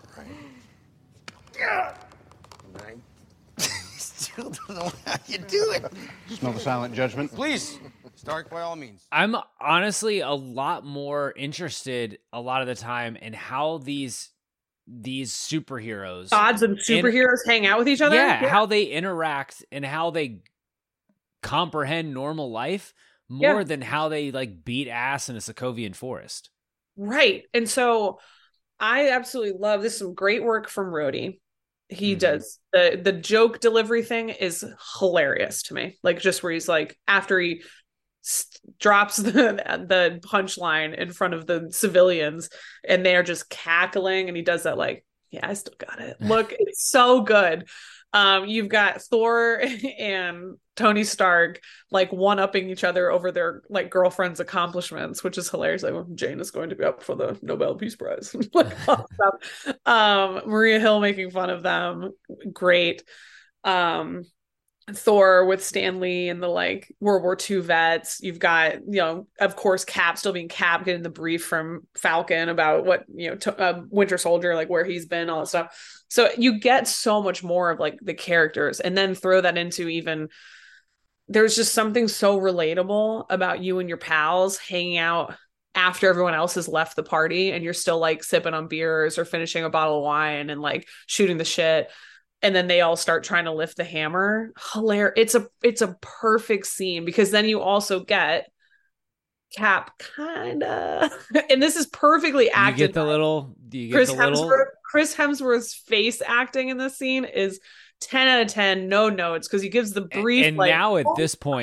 right? Right. Still don't know how you do it. Smell the silent judgment. Please, start by all means. I'm honestly a lot more interested a lot of the time in how these these superheroes Gods and superheroes hang out with each other. yeah, how they interact and how they comprehend normal life more Yeah. than how they like beat ass in a Sokovian forest. Right. And so I absolutely love this. Some great work from Rhodey. He Mhm. does the the joke delivery thing is hilarious to me. Like, just where he's like, after he s- drops the the punchline in front of the civilians and they're just cackling, and he does that like, yeah, I still got it. Look, it's so good. Um, you've got Thor and Tony Stark like one-upping each other over their like girlfriend's accomplishments, which is hilarious. Like, well, Jane is going to be up for the Nobel Peace Prize. Like, all that stuff. Um, Maria Hill making fun of them, great. Um, Thor with Stan Lee and the like World War Two vets. You've got, you know, of course, Cap still being Cap, getting the brief from Falcon about what, you know, to, uh, Winter Soldier, like where he's been, all that stuff. So you get so much more of like the characters, and then throw that into even, there's just something so relatable about you and your pals hanging out after everyone else has left the party, and you're still like sipping on beers or finishing a bottle of wine and like shooting the shit. And then they all start trying to lift the hammer. Hilarious. It's a it's a perfect scene, because then you also get Cap kinda, and this is perfectly You acted. get the by little you get Chris the little Hemsworth. Chris Hemsworth's face acting in this scene is ten out of ten, no notes, because he gives the brief. and like, now at oh, this point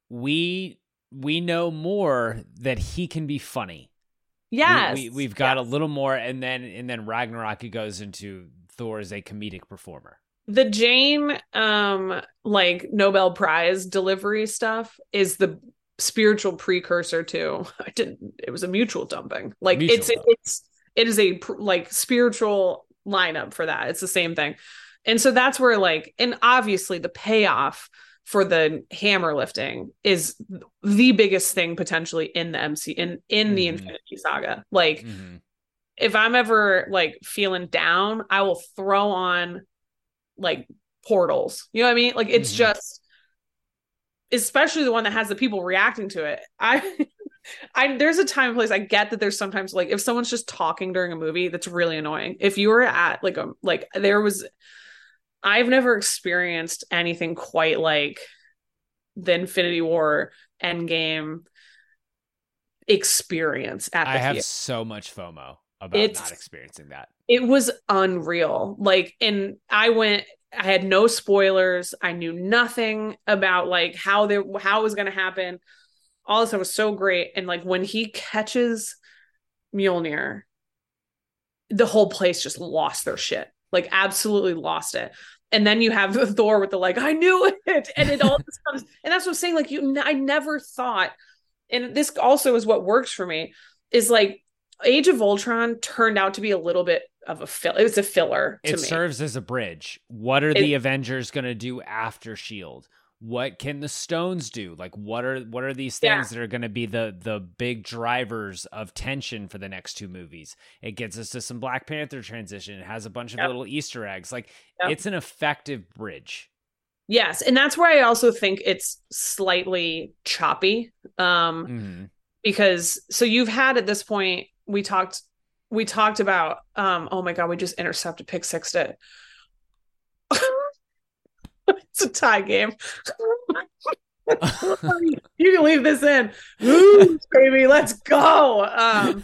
we we know more that he can be funny. Yes. We, we, we've got yes. a little more, and then and then Ragnarok he goes into Thor as a comedic performer. The Jane um like Nobel Prize delivery stuff is the spiritual precursor to I didn't it was a mutual dumping. Like Mutual it's dump. it's it is a like spiritual lineup for that. It's the same thing. And so that's where like and obviously the payoff for the hammer lifting is the biggest thing potentially in the M C in in mm-hmm. the Infinity Saga. Like mm-hmm. if I'm ever like feeling down, I will throw on like portals. You know what I mean? Like it's mm-hmm. just especially the one that has the people reacting to it. I I there's a time and place. I get that there's sometimes like if someone's just talking during a movie, that's really annoying. If you were at like a like there was I've never experienced anything quite like the Infinity War Endgame experience at the I have theater. So much FOMO about it's, not experiencing that. It was unreal. Like, and I went, I had no spoilers. I knew nothing about like how they, how it was going to happen. All this stuff was so great. And like when he catches Mjolnir, the whole place just lost their shit. Like absolutely lost it. And then you have Thor with the like, I knew it. And it all just comes, and that's what I'm saying. Like you, I never thought, and this also is what works for me is like Age of Ultron turned out to be a little bit of a fill. It was a filler to it me. It serves as a bridge. What are it, the Avengers going to do after S H I E L D? What can the Stones do? Like, what are what are these things yeah. that are going to be the the big drivers of tension for the next two movies? It gets us to some Black Panther transition. It has a bunch of yep. little Easter eggs. Like, yep. it's an effective bridge. Yes, and that's where I also think it's slightly choppy, um, mm-hmm. because so you've had at this point we talked we talked about um, oh my god, we just intercepted pick six to. It's a tie game. You can leave this in. Ooh, baby, let's go. Um,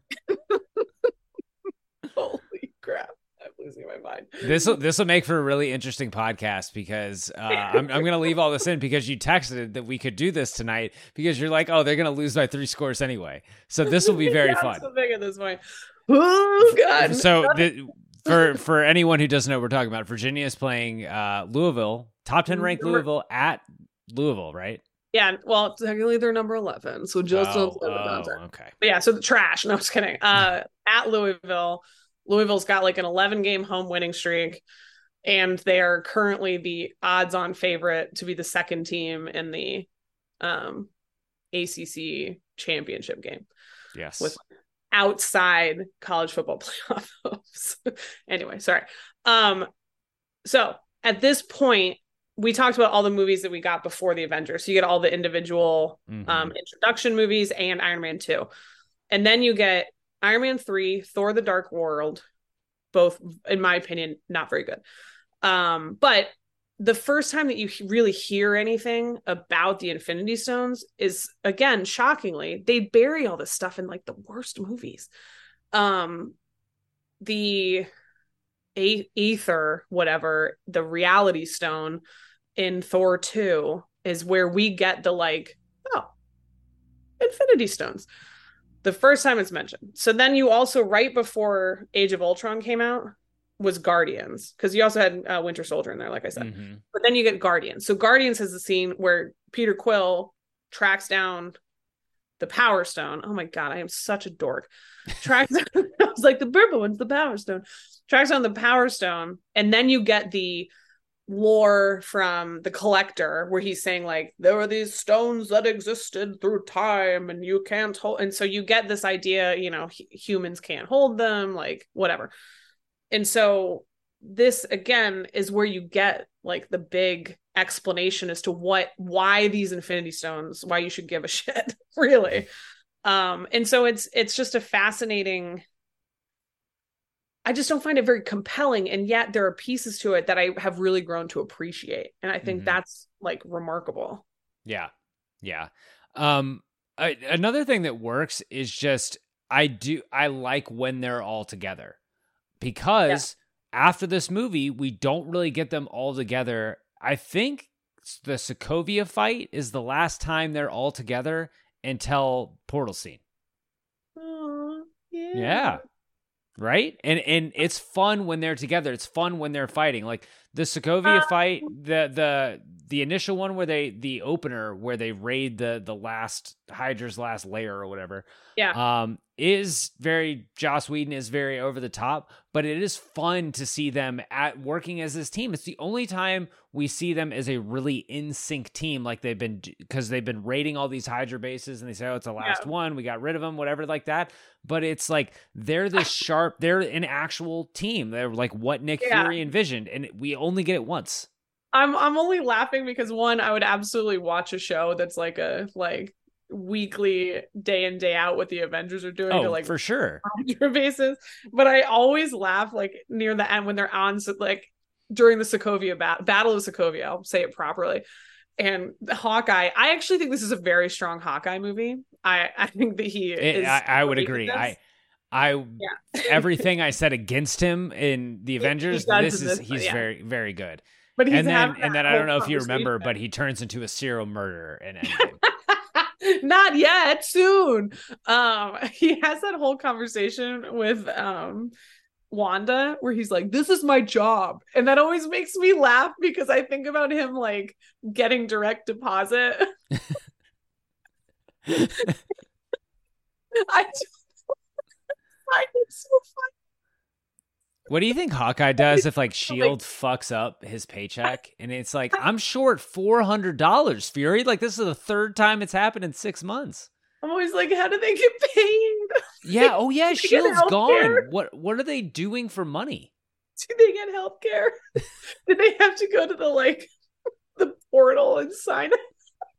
holy crap. I'm losing my mind. This will this will make for a really interesting podcast because uh, I'm, I'm going to leave all this in because you texted that we could do this tonight because you're like, oh, they're going to lose by three scores anyway. So this will be very yeah, fun. I'm so big at this point. Oh, God. So the, for, for anyone who doesn't know what we're talking about, Virginia is playing uh, Louisville. Top ten ranked Louisville at Louisville, right? Yeah, well, technically they're number eleven, so just oh, don't oh, okay. But yeah, so the trash. No, I was kidding. Uh, at Louisville, Louisville's got like an eleven game home winning streak, and they are currently the odds-on favorite to be the second team in the um, A C C championship game. Yes, with outside college football playoff hopes. Anyway, sorry. Um, so at this point. We talked about all the movies that we got before the Avengers. So you get all the individual mm-hmm. um, introduction movies and Iron Man two. And then you get Iron Man three, Thor the Dark World, both, in my opinion, not very good. Um, but the first time that you really hear anything about the Infinity Stones is, again, shockingly, they bury all this stuff in like the worst movies. Um, the a- Aether, whatever, the Reality Stone in Thor two is where we get the like, oh, Infinity Stones. The first time it's mentioned. So then you also, right before Age of Ultron came out, was Guardians. Because you also had uh, Winter Soldier in there, like I said. Mm-hmm. But then you get Guardians. So Guardians has the scene where Peter Quill tracks down the Power Stone. Oh my God, I am such a dork. Tracks I was like, the purple one's the Power Stone. Tracks down the Power Stone. And then you get the lore from the Collector where he's saying like there were these stones that existed through time and you can't hold, and so you get this idea, you know, h- humans can't hold them, like whatever. And so this again is where you get like the big explanation as to what why these Infinity Stones, why you should give a shit, really. Um and so it's it's just a fascinating, I just don't find it very compelling. And yet there are pieces to it that I have really grown to appreciate. And I think mm-hmm. that's like remarkable. Yeah. Yeah. Um, I, another thing that works is just, I do, I like when they're all together because yeah. after this movie, we don't really get them all together. I think the Sokovia fight is the last time they're all together until portal scene. Oh, yeah. Yeah. Right? And and it's fun when they're together. It's fun when they're fighting. Like the Sokovia Uh, fight, the the the initial one where they the opener where they raid the the last Hydra's last lair or whatever. Yeah. Um is very Joss Whedon is very over the top, but it is fun to see them at working as this team. It's the only time we see them as a really in sync team, like they've been because they've been raiding all these Hydra bases, and they say, "Oh, it's the last Yeah. one. We got rid of them," whatever, like that. But it's like they're this sharp. They're an actual team. They're like what Nick Yeah. Fury envisioned, and we only get it once. I'm I'm only laughing because one, I would absolutely watch a show that's like a like weekly day in day out what the Avengers are doing Oh, to like for sure. Hydra bases. But I always laugh like near the end when they're on like during the Sokovia bat- Battle of Sokovia. I'll say it properly. And Hawkeye, I actually think this is a very strong Hawkeye movie. I I think that he It- is. I, I would great in agree. this. I I Yeah. everything I said against him in the Avengers, does this in is this, he's yeah. very very good. But he's And then having and that then I don't whole know if you remember, conversation. but he turns into a serial murderer in Endgame. Not yet, soon. Um, he has that whole conversation with um Wanda where he's like, "This is my job," and that always makes me laugh because I think about him like getting direct deposit. I just find it so funny. What do you think Hawkeye does if like Shield fucks up his paycheck and it's like, I'm short four hundred dollars, Fury? Like this is the third time it's happened in six months. I'm always like, how do they get paid? Yeah. Oh yeah. Do they get Shield's gone. healthcare? What, what are they doing for money? Do they get health care? Did they have to go to the like the portal and sign it?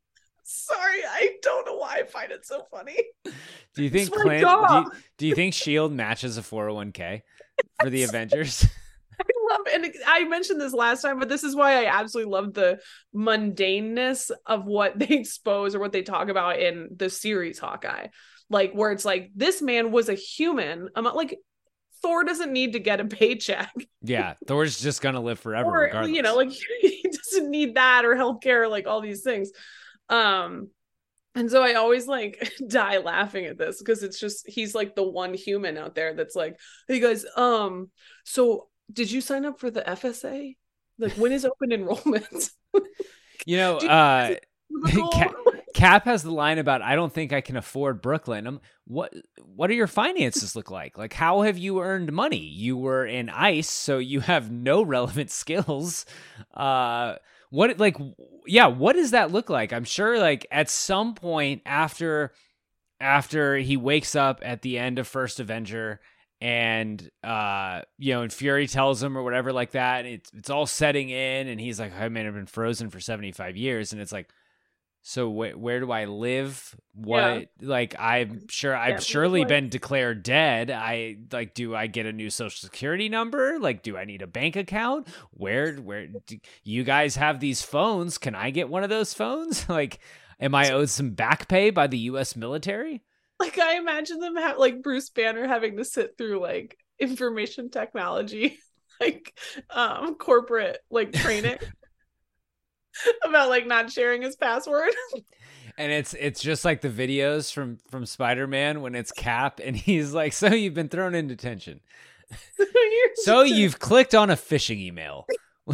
Sorry, I don't know why I find it so funny. Do you think It's my Clint, do you, job. do you think Shield matches a four oh one k for the Avengers? I love, and I mentioned this last time, but this is why I absolutely love the mundaneness of what they expose or what they talk about in the series Hawkeye. Like, where it's like, this man was a human. I'm not like, Thor doesn't need to get a paycheck. Yeah. Thor's just going to live forever Or, regardless. you know, like, he doesn't need that or healthcare, like all these things. Um, and so I always like die laughing at this because it's just, he's like the one human out there that's like, hey guys, um, so did you sign up for the F S A? Like, when is open enrollment? You know, Do you- uh, Cool. Cap, Cap has the line about, I don't think I can afford Brooklyn. I'm, what What do your finances look like? Like, how have you earned money? You were in ICE, so you have no relevant skills. Uh, what, like, yeah, what does that look like? I'm sure, like, at some point after, after he wakes up at the end of First Avenger and, uh, you know, and Fury tells him or whatever like that, it's, it's all setting in, and he's like, I mean, I've been frozen for seventy-five years, and it's like, so wh- where do I live? What, Yeah. like, I'm sure I've Yeah, surely like- been declared dead. I like, do I get a new social security number? Like, do I need a bank account? Where, where do you guys have these phones? Can I get one of those phones? Like, am I owed some back pay by the U S military? Like, I imagine them have like Bruce Banner having to sit through like information technology, like um corporate like training about like not sharing his password. And it's it's just like the videos from from Spider-Man when it's Cap and he's like, so you've been thrown in detention. So you've clicked on a phishing email.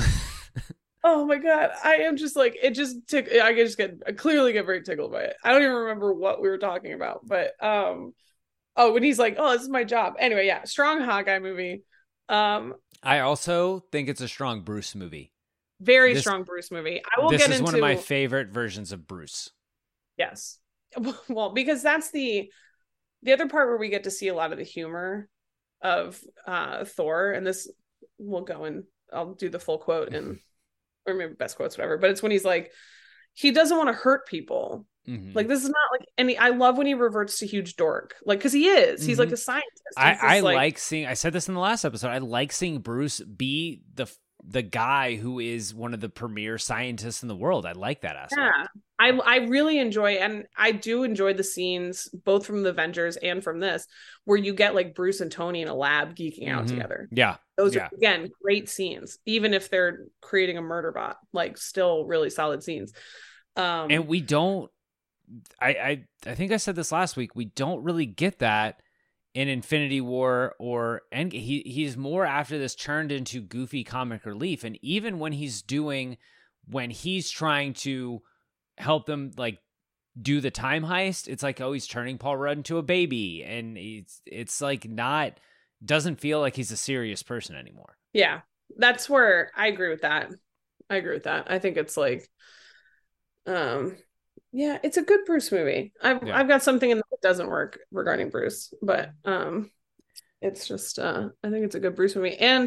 Oh my god, I am just like, it just tick I just get I clearly get very tickled by it. I don't even remember what we were talking about, but um oh, when he's like, oh, this is my job. Anyway, yeah, strong Hawkeye movie. Um I also think it's a strong Bruce movie. very This- strong Bruce movie. I will This get is into one of my favorite versions of Bruce. Yes. Well, because that's the the other part where we get to see a lot of the humor of uh Thor, and this will go in, I'll do the full quote and or maybe best quotes, whatever, but it's when he's like, he doesn't want to hurt people. Mhm. Like, this is not like any, I love when he reverts to huge dork, like, because he is, he's Mhm. like a scientist. I, He's I just, like, seeing, I said this in the last episode, I like seeing Bruce be the the guy who is one of the premier scientists in the world. I like that aspect. Yeah, I I really enjoy, and I do enjoy the scenes both from the Avengers and from this, where you get like Bruce and Tony in a lab geeking out Mhm. together. Yeah. Those yeah. are, again, great scenes, even if they're creating a murder bot, like still really solid scenes. Um, And we don't, I, I, I think I said this last week, we don't really get that in Infinity War or Endgame. He, he's more after this turned into goofy comic relief. And even when he's doing, when he's trying to help them like do the time heist, it's like, oh, he's turning Paul Rudd into a baby. And it's, it's like not, doesn't feel like he's a serious person anymore. yeah, that's where I agree with that. I agree with that. I think it's like, um, yeah, it's a good Bruce movie. I've Yeah. I've got something in that doesn't work regarding Bruce, but um, it's just uh, I think it's a good Bruce movie. And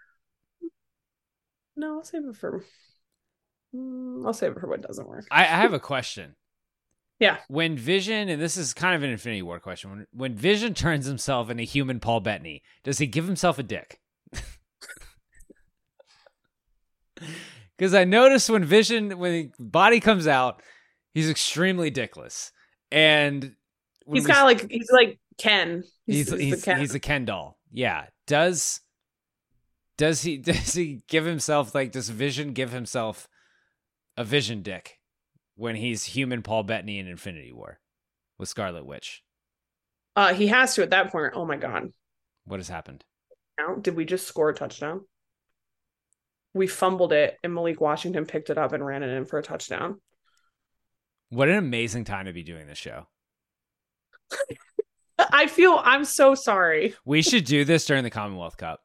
no, I'll save it for. mm, I'll save it for what doesn't work. I, I have a question. Yeah. When Vision, and this is kind of an Infinity War question, when, when Vision turns himself into human Paul Bettany, does he give himself a dick? Because I noticed when Vision, when the body comes out, he's extremely dickless. And when He's we- kind of like he's like Ken. he's the he's, Ken. he's a Ken doll. Yeah. Does does he does he give himself like does Vision give himself a Vision dick when he's human Paul Bettany in Infinity War with Scarlet Witch? Uh, he has to at that point. Oh my god! What has happened? Now, did we just score a touchdown? We fumbled it, and Malik Washington picked it up and ran it in for a touchdown. What an amazing time to be doing this show. I feel I'm so sorry. We should do this during the Commonwealth Cup.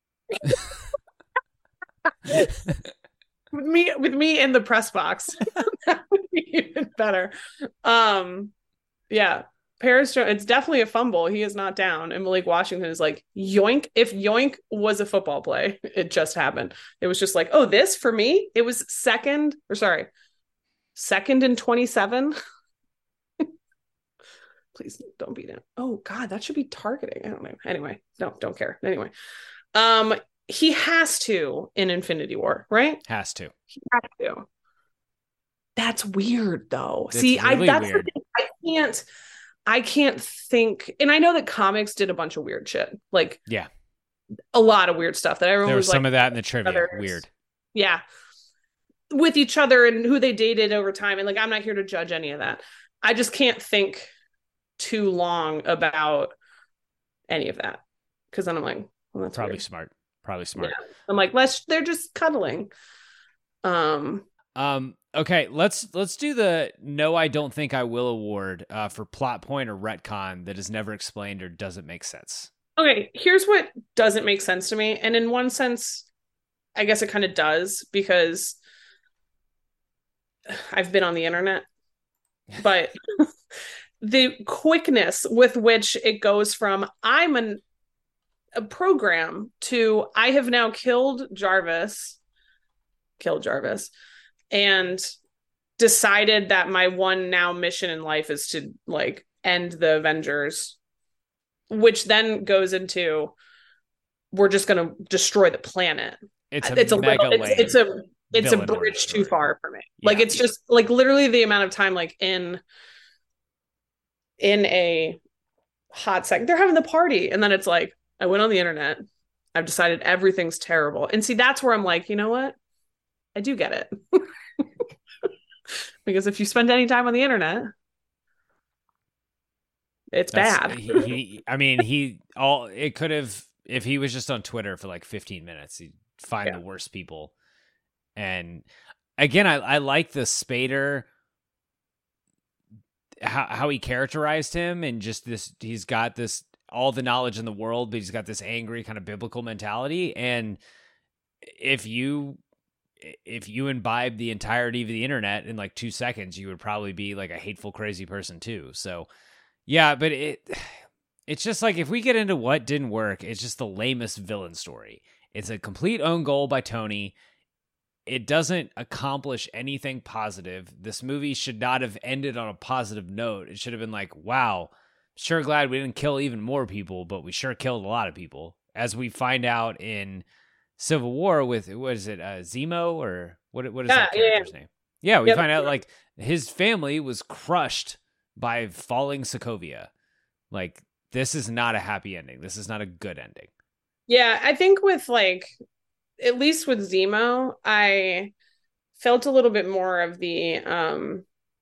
With me with me in the press box. That would be even better. Um yeah. Paris Jones, it's definitely a fumble. He is not down. And Malik Washington is like, yoink. If yoink was a football play, it just happened. It was just like, oh, this for me? It was second, or sorry, second and twenty-seven. Please don't beat him. Oh God, that should be targeting. I don't know. Anyway, no, don't care. Anyway. Um, he has to in Infinity War, right? Has to. He has to. That's weird though. It's See, I really that's the weird. thing. I can't I can't think, and I know that comics did a bunch of weird shit. Like Yeah. a lot of weird stuff that everyone There was was some like, of that in the trivia. others. Weird. yeah, with each other and who they dated over time. And like, I'm not here to judge any of that. I just can't think too long about any of that. Cause then I'm like, well, that's Probably weird. smart. Probably smart. Yeah. I'm like, let's, they're just cuddling. Um, Um, okay, let's let's do the No, I Don't Think I Will award uh, for plot point or retcon that is never explained or doesn't make sense. okay, here's what doesn't make sense to me. And in one sense, I guess it kind of does because I've been on the internet, but the quickness with which it goes from I'm an a program to I have now killed Jarvis, killed Jarvis, and decided that my one now mission in life is to like end the Avengers, which then goes into we're just going to destroy the planet. It's a it's a mega little, it's, it's a it's a villain bridge story. too far for me. Yeah. Like it's just like literally the amount of time like in in a hot second they're having the party and then it's like I went on the internet, I've decided everything's terrible. And see, that's where I'm like, you know what? I do get it. Because if you spend any time on the internet, it's That's- bad. he, he, I mean, he all it could have if he was just on Twitter for like fifteen minutes, he'd find Yeah. the worst people. And again, I, I like the Spader how how he characterized him and just this he's got this all the knowledge in the world, but he's got this angry kind of biblical mentality. And if you if you imbibe the entirety of the internet in like two seconds, you would probably be like a hateful, crazy person too. So yeah, but it it's just like if we get into what didn't work, it's just the lamest villain story. It's a complete own goal by Tony. It doesn't accomplish anything positive. This movie should not have ended on a positive note. It should have been like, wow, sure glad we didn't kill even more people, but we sure killed a lot of people. As we find out in Civil War with, what is it, uh, Zemo, or what? What is Yeah, that yeah, character's name? Yeah, we Yep. find out like his family was crushed by falling Sokovia. Like, this is not a happy ending. This is not a good ending. Yeah, I think with like, at least with Zemo, I felt a little bit more of the um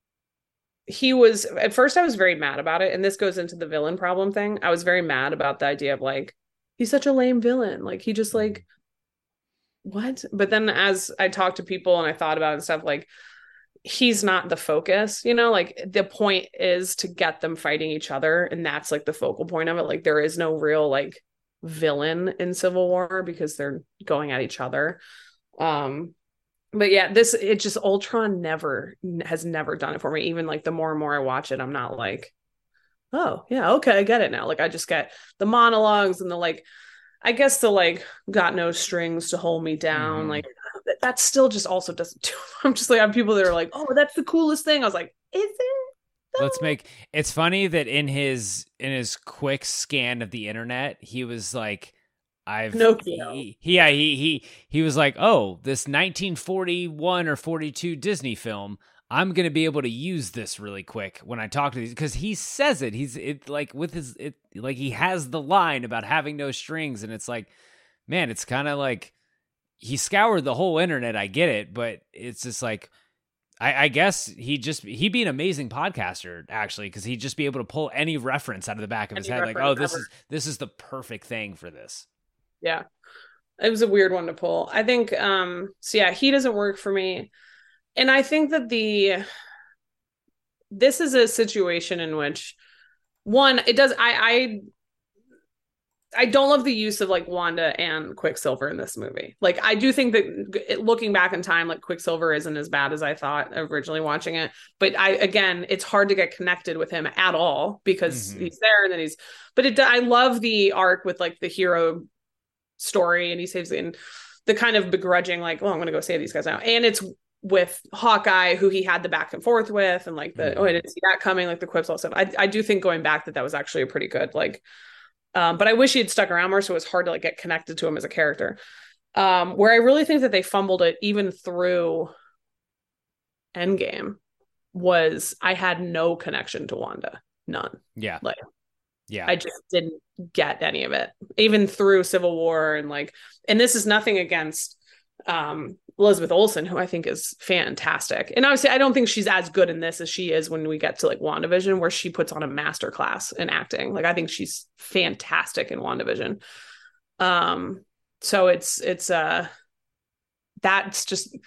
he was, at first I was very mad about it, and this goes into the villain problem thing. I was very mad about the idea of like, he's such a lame villain. Like, he just like, what? But then as I talked to people and I thought about it and stuff, like, he's not the focus, you know, like the point is to get them fighting each other, and that's like the focal point of it. Like, there is no real like villain in Civil War because they're going at each other. Um but yeah, this, it just, Ultron never has never done it for me. Even like the more and more I watch it, I'm not like, oh yeah, okay, I get it now. Like, I just get the monologues and the like, I guess the like, got no strings to hold me down. Mm-hmm. Like, that still just also doesn't do. I'm just like, I have people that are like, oh, that's the coolest thing. I was like, is it? No. Let's make, it's funny that in his in his quick scan of the internet, he was like, I've no he, he yeah he he he was like, oh, this nineteen forty-one or forty-two Disney film, I'm gonna be able to use this really quick when I talk to these, because he says it. He's it like with his it like he has the line about having no strings, and it's like, man, it's kind of like he scoured the whole internet. I get it, but it's just like, I, I guess he just he'd be an amazing podcaster actually, because he'd just be able to pull any reference out of the back of his any head, like, oh, this ever. is this is the perfect thing for this. Yeah, it was a weird one to pull. I think, um, so yeah, he doesn't work for me. And I think that the, this is a situation in which, one, it does, I, I, I don't love the use of like Wanda and Quicksilver in this movie. Like, I do think that looking back in time, like Quicksilver isn't as bad as I thought originally watching it. But I, again, it's hard to get connected with him at all because mm-hmm. he's there and then he's, but it, I love the arc with like the hero story, and he saves the, and the kind of begrudging, like, well, I'm going to go save these guys now. And it's with Hawkeye, who he had the back and forth with, and like the, mm-hmm. oh, I didn't see that coming, like the quips, all stuff. I, I do think going back that that was actually a pretty good, like, um, but I wish he had stuck around more, so it was hard to like get connected to him as a character. Um, where I really think that they fumbled it even through Endgame was I had no connection to Wanda. None. Yeah. Like, yeah, I just didn't get any of it, even through Civil War. And like, and this is nothing against um, Elizabeth Olsen, who I think is fantastic. And obviously, I don't think she's as good in this as she is when we get to like WandaVision, where she puts on a masterclass in acting. Like, I think she's fantastic in WandaVision. Um, so it's, it's, uh, that's just,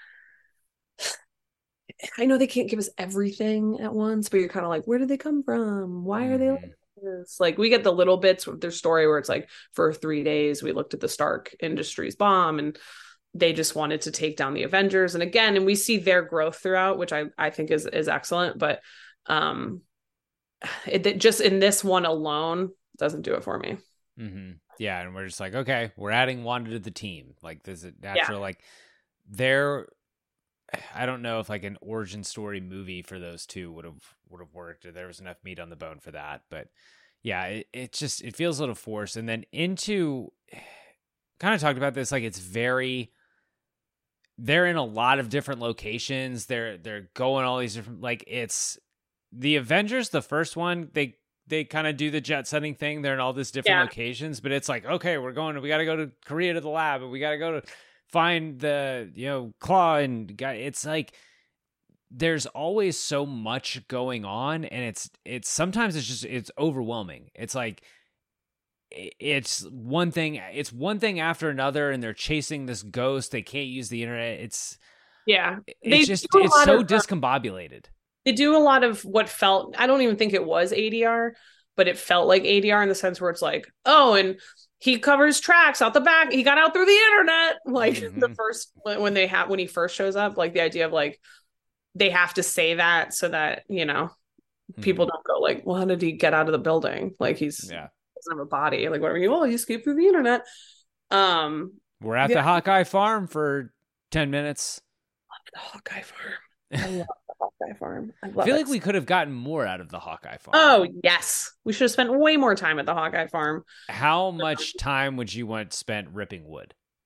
I know they can't give us everything at once, but you're kind of like, where did they come from? Why are they like this? Like, we get the little bits of their story where it's like, for three days, we looked at the Stark Industries bomb and they just wanted to take down the Avengers. And again, and we see their growth throughout, which I, I think is, is excellent. But um, it, it just in this one alone doesn't do it for me. Mm-hmm. Yeah. And we're just like, okay, we're adding Wanda to the team. Like, there's a natural, yeah. like they're, I don't know if like an origin story movie for those two would have would have worked, or there was enough meat on the bone for that. But yeah, it, it just it feels a little forced. And then into kind of talked about this, like it's very they're in a lot of different locations. They're they're going all these different, like it's the Avengers, the first one, they they kind of do the jet setting thing. They're in all these different yeah. locations, but it's like, okay, we're going to, we got to go to Korea to the lab, and we got to go to find the, you know, Claw, and guy. It's like there's always so much going on, and it's it's sometimes it's just it's overwhelming. It's like it's one thing it's one thing after another, and they're chasing this ghost. They can't use the internet. It's yeah, it's just it's so of, discombobulated. They do a lot of what felt, I don't even think it was A D R, but it felt like A D R in the sense where it's like, oh, and he covers tracks out the back. He got out through the internet. Like mm-hmm. the first, when they have, when he first shows up, like the idea of like, they have to say that so that, you know, mm-hmm. people don't go like, well, how did he get out of the building? Like he's, yeah. doesn't have a body. Like whatever. Well, he escaped through the internet. Um, We're at yeah. the Hawkeye farm for ten minutes. I love the Hawkeye farm. I love the Hawkeye farm. I, love I feel it. like we could have gotten more out of the Hawkeye farm. Oh, yes. We should have spent way more time at the Hawkeye farm. How much time would you want spent ripping wood?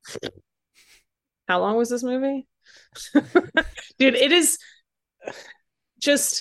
How long was this movie? Dude, it is just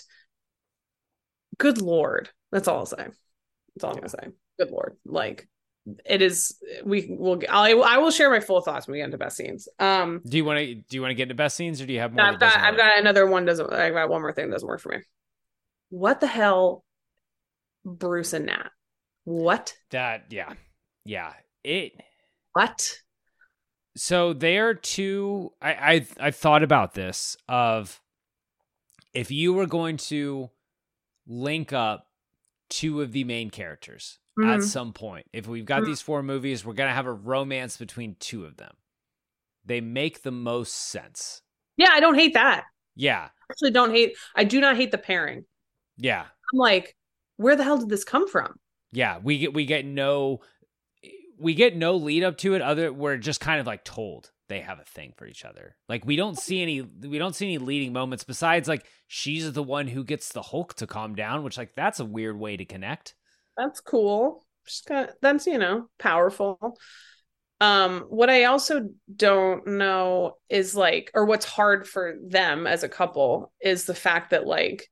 good Lord. That's all I'll say. That's all I'm gonna say. Good Lord. Like it is we will I I will share my full thoughts when we get into best scenes. Um Do you want to do you want to get into best scenes or do you have more? I've got I've got another one doesn't I've got one more thing that doesn't work for me. What the hell, Bruce and Nat? What? That yeah. Yeah. It What? So they are two I I I thought about this of if you were going to link up two of the main characters mm-hmm. at some point. If we've got mm-hmm. these four movies, we're going to have a romance between two of them. They make the most sense. Yeah, I don't hate that. Yeah. I actually don't hate, I do not hate the pairing. Yeah. I'm like, where the hell did this come from? Yeah, we get, we get no, we get no lead up to it other, we're just kind of like told they have a thing for each other. Like we don't see any, we don't see any leading moments besides like she's the one who gets the Hulk to calm down, which like that's a weird way to connect. That's cool. Just got, that's, you know, powerful. Um, what I also don't know is like, or what's hard for them as a couple is the fact that like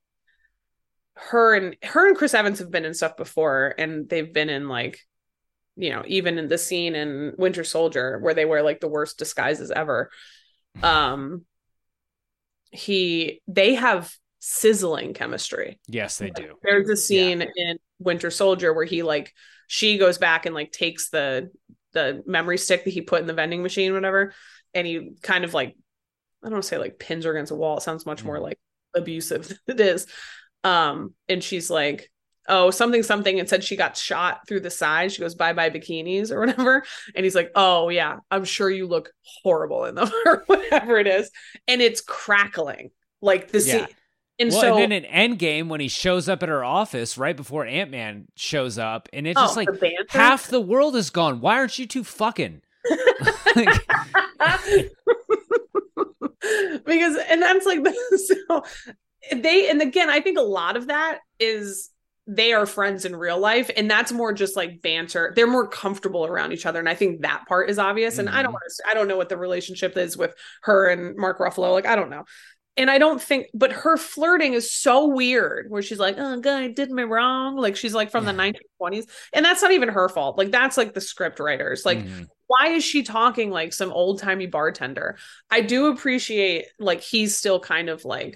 her and her and Chris Evans have been in stuff before, and they've been in like, you know, even in the scene in Winter Soldier where they wear like the worst disguises ever. Um, he, they have sizzling chemistry. Yes, they do. There's a scene yeah. in Winter Soldier where he like, she goes back and like takes the, the memory stick that he put in the vending machine, whatever. And he kind of like, I don't want to say like pins her against a wall. It sounds much mm. more like abusive than it is. Um, and she's like, oh, something, something, and said she got shot through the side. She goes, bye bye bikinis or whatever. And he's like, oh yeah, I'm sure you look horrible in them or whatever it is. And it's crackling like the yeah. scene. And well, so, and then in Endgame, when he shows up at her office right before Ant-Man shows up, and it's just oh, like the half the world is gone. Why aren't you two fucking? Because, and that's like, so they, and again, I think a lot of that is they are friends in real life, and that's more just like banter. They're more comfortable around each other, and I think that part is obvious. And mm-hmm. I don't want to, I don't know what the relationship is with her and Mark Ruffalo. Like, I don't know. And I don't think, but her flirting is so weird where she's like, oh, guy did me wrong. Like she's like from yeah. the nineteen twenties. And that's not even her fault. Like that's like the script writers. Like, mm-hmm. why is she talking like some old timey bartender? I do appreciate like he's still kind of like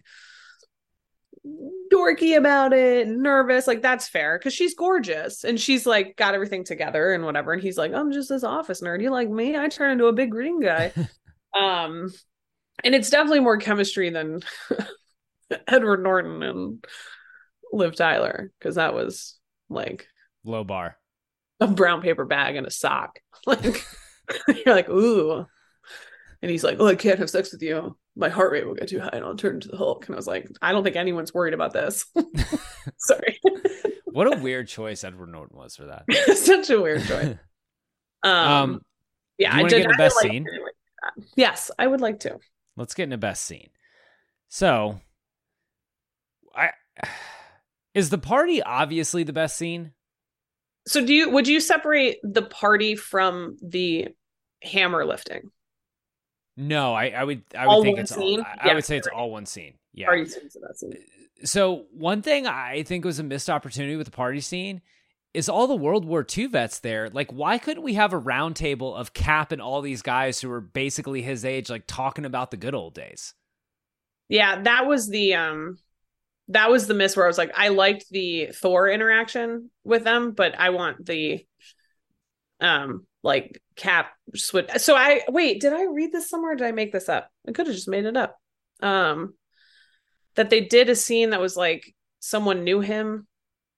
dorky about it, nervous. Like that's fair because she's gorgeous and she's like got everything together and whatever. And he's like, I'm just this office nerd. You like me? I turn into a big green guy. um, And it's definitely more chemistry than Edward Norton and Liv Tyler, because that was like low bar, a brown paper bag and a sock. Like you're like, ooh. And he's like, oh, I can't have sex with you. My heart rate will get too high and I'll turn into the Hulk. And I was like, I don't think anyone's worried about this. Sorry. What a weird choice Edward Norton was for that. Such a weird choice. Um, um yeah, I did. Get the best like scene? Yes, I would like to. Let's get into best scene. So, I is the party obviously the best scene? So, do you would you separate the party from the hammer lifting? No, I, I would I would all think it's scene? all, I, yeah, I would say it's right. all one scene. Yeah. Party scene's the best scene. So, one thing I think was a missed opportunity with the party scene is all the World War Two vets there. Like, why couldn't we have a round table of Cap and all these guys who were basically his age, like talking about the good old days? Yeah, that was the um, that was the miss where I was like, I liked the Thor interaction with them, but I want the um, like Cap switch. So I wait, did I read this somewhere? Or did I make this up? I could have just made it up. Um, that they did a scene that was like someone knew him.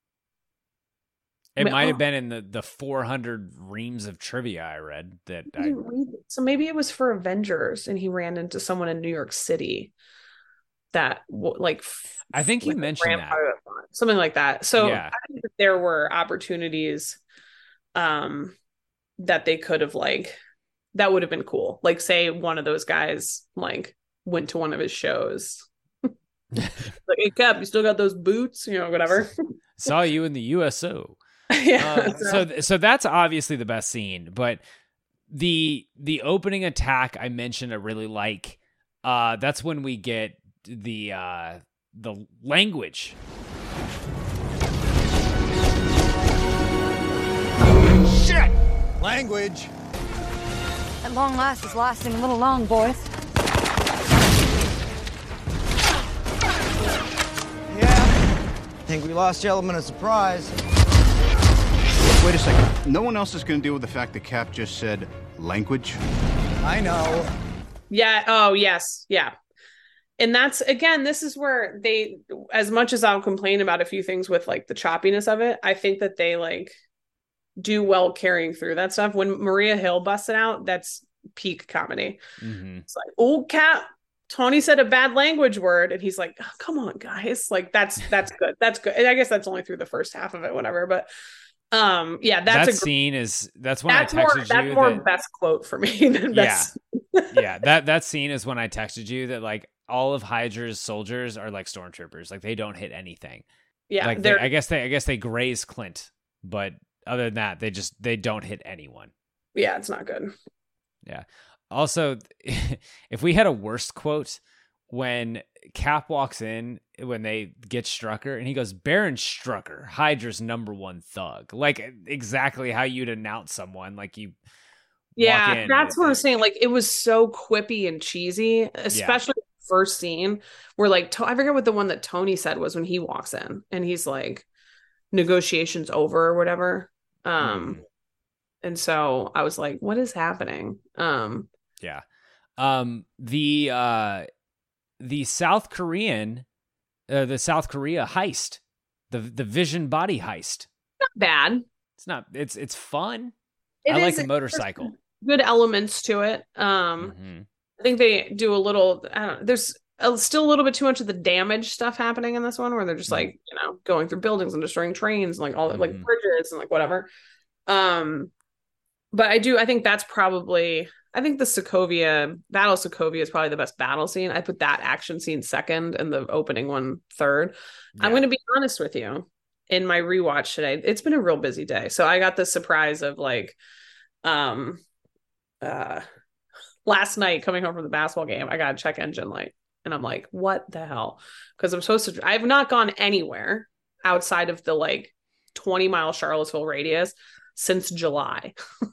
It might have been in the, the four hundred reams of trivia I read. That I I... So maybe it was for Avengers and he ran into someone in New York City that like... I think he mentioned that. Something like that. So yeah. I think that there were opportunities um, that they could have like... That would have been cool. Like say one of those guys like went to one of his shows. Like, hey Cap, you still got those boots? You know, whatever. Saw you in the U S O. Yeah. Uh, so so that's obviously the best scene, but the the opening attack I mentioned I really like. Uh, that's when we get the uh, the language. Shit! Language. At long last is lasting a little long, boys. Yeah. Think we lost the element of surprise. Wait a second. No one else is going to deal with the fact that Cap just said language? I know. Yeah. Oh, yes. Yeah. And that's, again, this is where they, as much as I'll complain about a few things with like the choppiness of it, I think that they like do well carrying through that stuff. When Maria Hill busted out, that's peak comedy. Mm-hmm. It's like, oh, Cap, Tony said a bad language word. And he's like, oh, come on, guys. Like, that's, that's good. That's good. And I guess that's only through the first half of it, whatever. But um, yeah, that's that a scene is, that's when that's I texted more, you. That's more that, best quote for me than yeah. best. yeah. That, that scene is when I texted you that like all of Hydra's soldiers are like stormtroopers. Like they don't hit anything. Yeah. Like they, I guess they, I guess they graze Clint, but other than that, they just, they don't hit anyone. Yeah. It's not good. Yeah. Also, if we had a worst quote, when Cap walks in, when they get Strucker, and he goes, Baron Strucker, Hydra's number one thug. Like, exactly how you'd announce someone. Like, you Yeah, walk in that's what I'm it. saying. Like, it was so quippy and cheesy, especially yeah. the first scene where, like, to- I forget what the one that Tony said was when he walks in, and he's like, negotiations over or whatever. Um, mm. And so I was like, what is happening? Um, yeah. Um, the, uh, the South Korean, uh, the South Korea heist, the the Vision body heist. Not bad. It's not. It's it's fun. It I is, like the motorcycle. Good elements to it. Um, mm-hmm. I think they do a little. I don't know. There's a, still a little bit too much of the damage stuff happening in this one, where they're just mm-hmm. like you know going through buildings and destroying trains and like all mm-hmm. like bridges and like whatever. Um, but I do. I think that's probably. I think the Sokovia, Battle of Sokovia is probably the best battle scene. I put that action scene second and the opening one third. Yeah. I'm going to be honest with you. In my rewatch today, it's been a real busy day. So I got the surprise of like, um, uh, last night coming home from the basketball game, I got a check engine light. And I'm like, what the hell? Because I'm supposed to, I've not gone anywhere outside of the like twenty mile Charlottesville radius since July.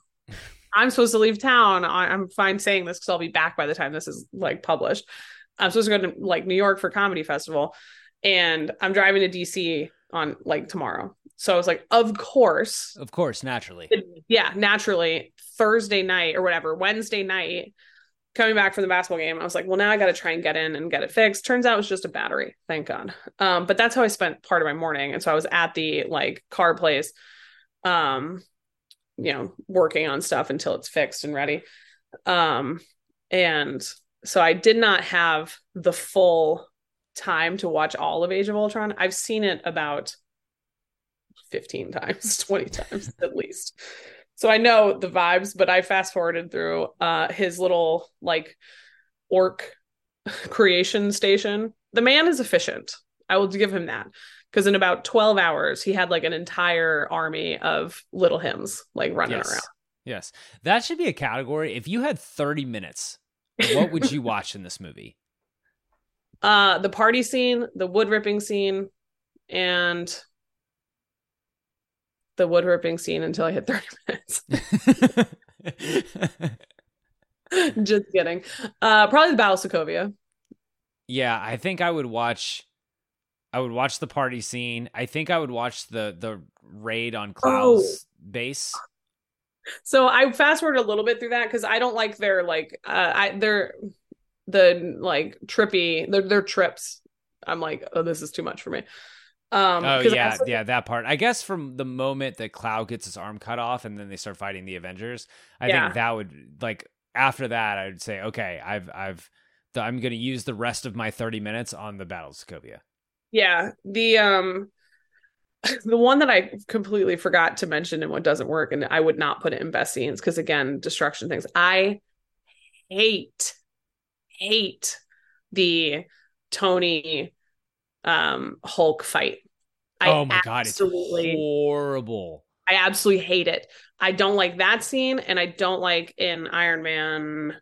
I'm supposed to leave town. I'm fine saying this because I'll be back by the time this is like published. I'm supposed to go to like New York for Comedy Festival, and I'm driving to D C on like tomorrow. So I was like, of course, of course, naturally, yeah, naturally. Thursday night or whatever, Wednesday night, coming back from the basketball game, I was like, well, now I got to try and get in and get it fixed. Turns out it was just a battery. Thank God. Um, but that's how I spent part of my morning, and so I was at the like car place. Um. you know, working on stuff until it's fixed and ready. Um, and so I did not have the full time to watch all of Age of Ultron. I've seen it about fifteen times, twenty times at least. So I know the vibes, but I fast forwarded through uh, his little like orc creation station. The man is efficient. I will give him that. Because in about twelve hours, he had like an entire army of little hymns like running yes. around. Yes. That should be a category. If you had thirty minutes, what would you watch in this movie? Uh, the party scene, the wood ripping scene, and the wood ripping scene until I hit thirty minutes. Just kidding. Uh, probably the Battle of Sokovia. Yeah, I think I would watch... I would watch the party scene. I think I would watch the the raid on Klau's oh. base. So I fast forward a little bit through that because I don't like their like uh I they're the like trippy their their trips. I'm like, oh, this is too much for me. Um Oh yeah, also- yeah, that part. I guess from the moment that Cloud gets his arm cut off and then they start fighting the Avengers, I yeah. think that would like after that I would say, okay, I've I've I'm gonna use the rest of my thirty minutes on the Battle of Sokovia. Yeah, the um the one that I completely forgot to mention and what doesn't work, and I would not put it in best scenes because again, destruction things. I hate hate the Tony um Hulk fight. I oh my god, it's horrible. I absolutely hate it. I don't like that scene, and I don't like in Iron Man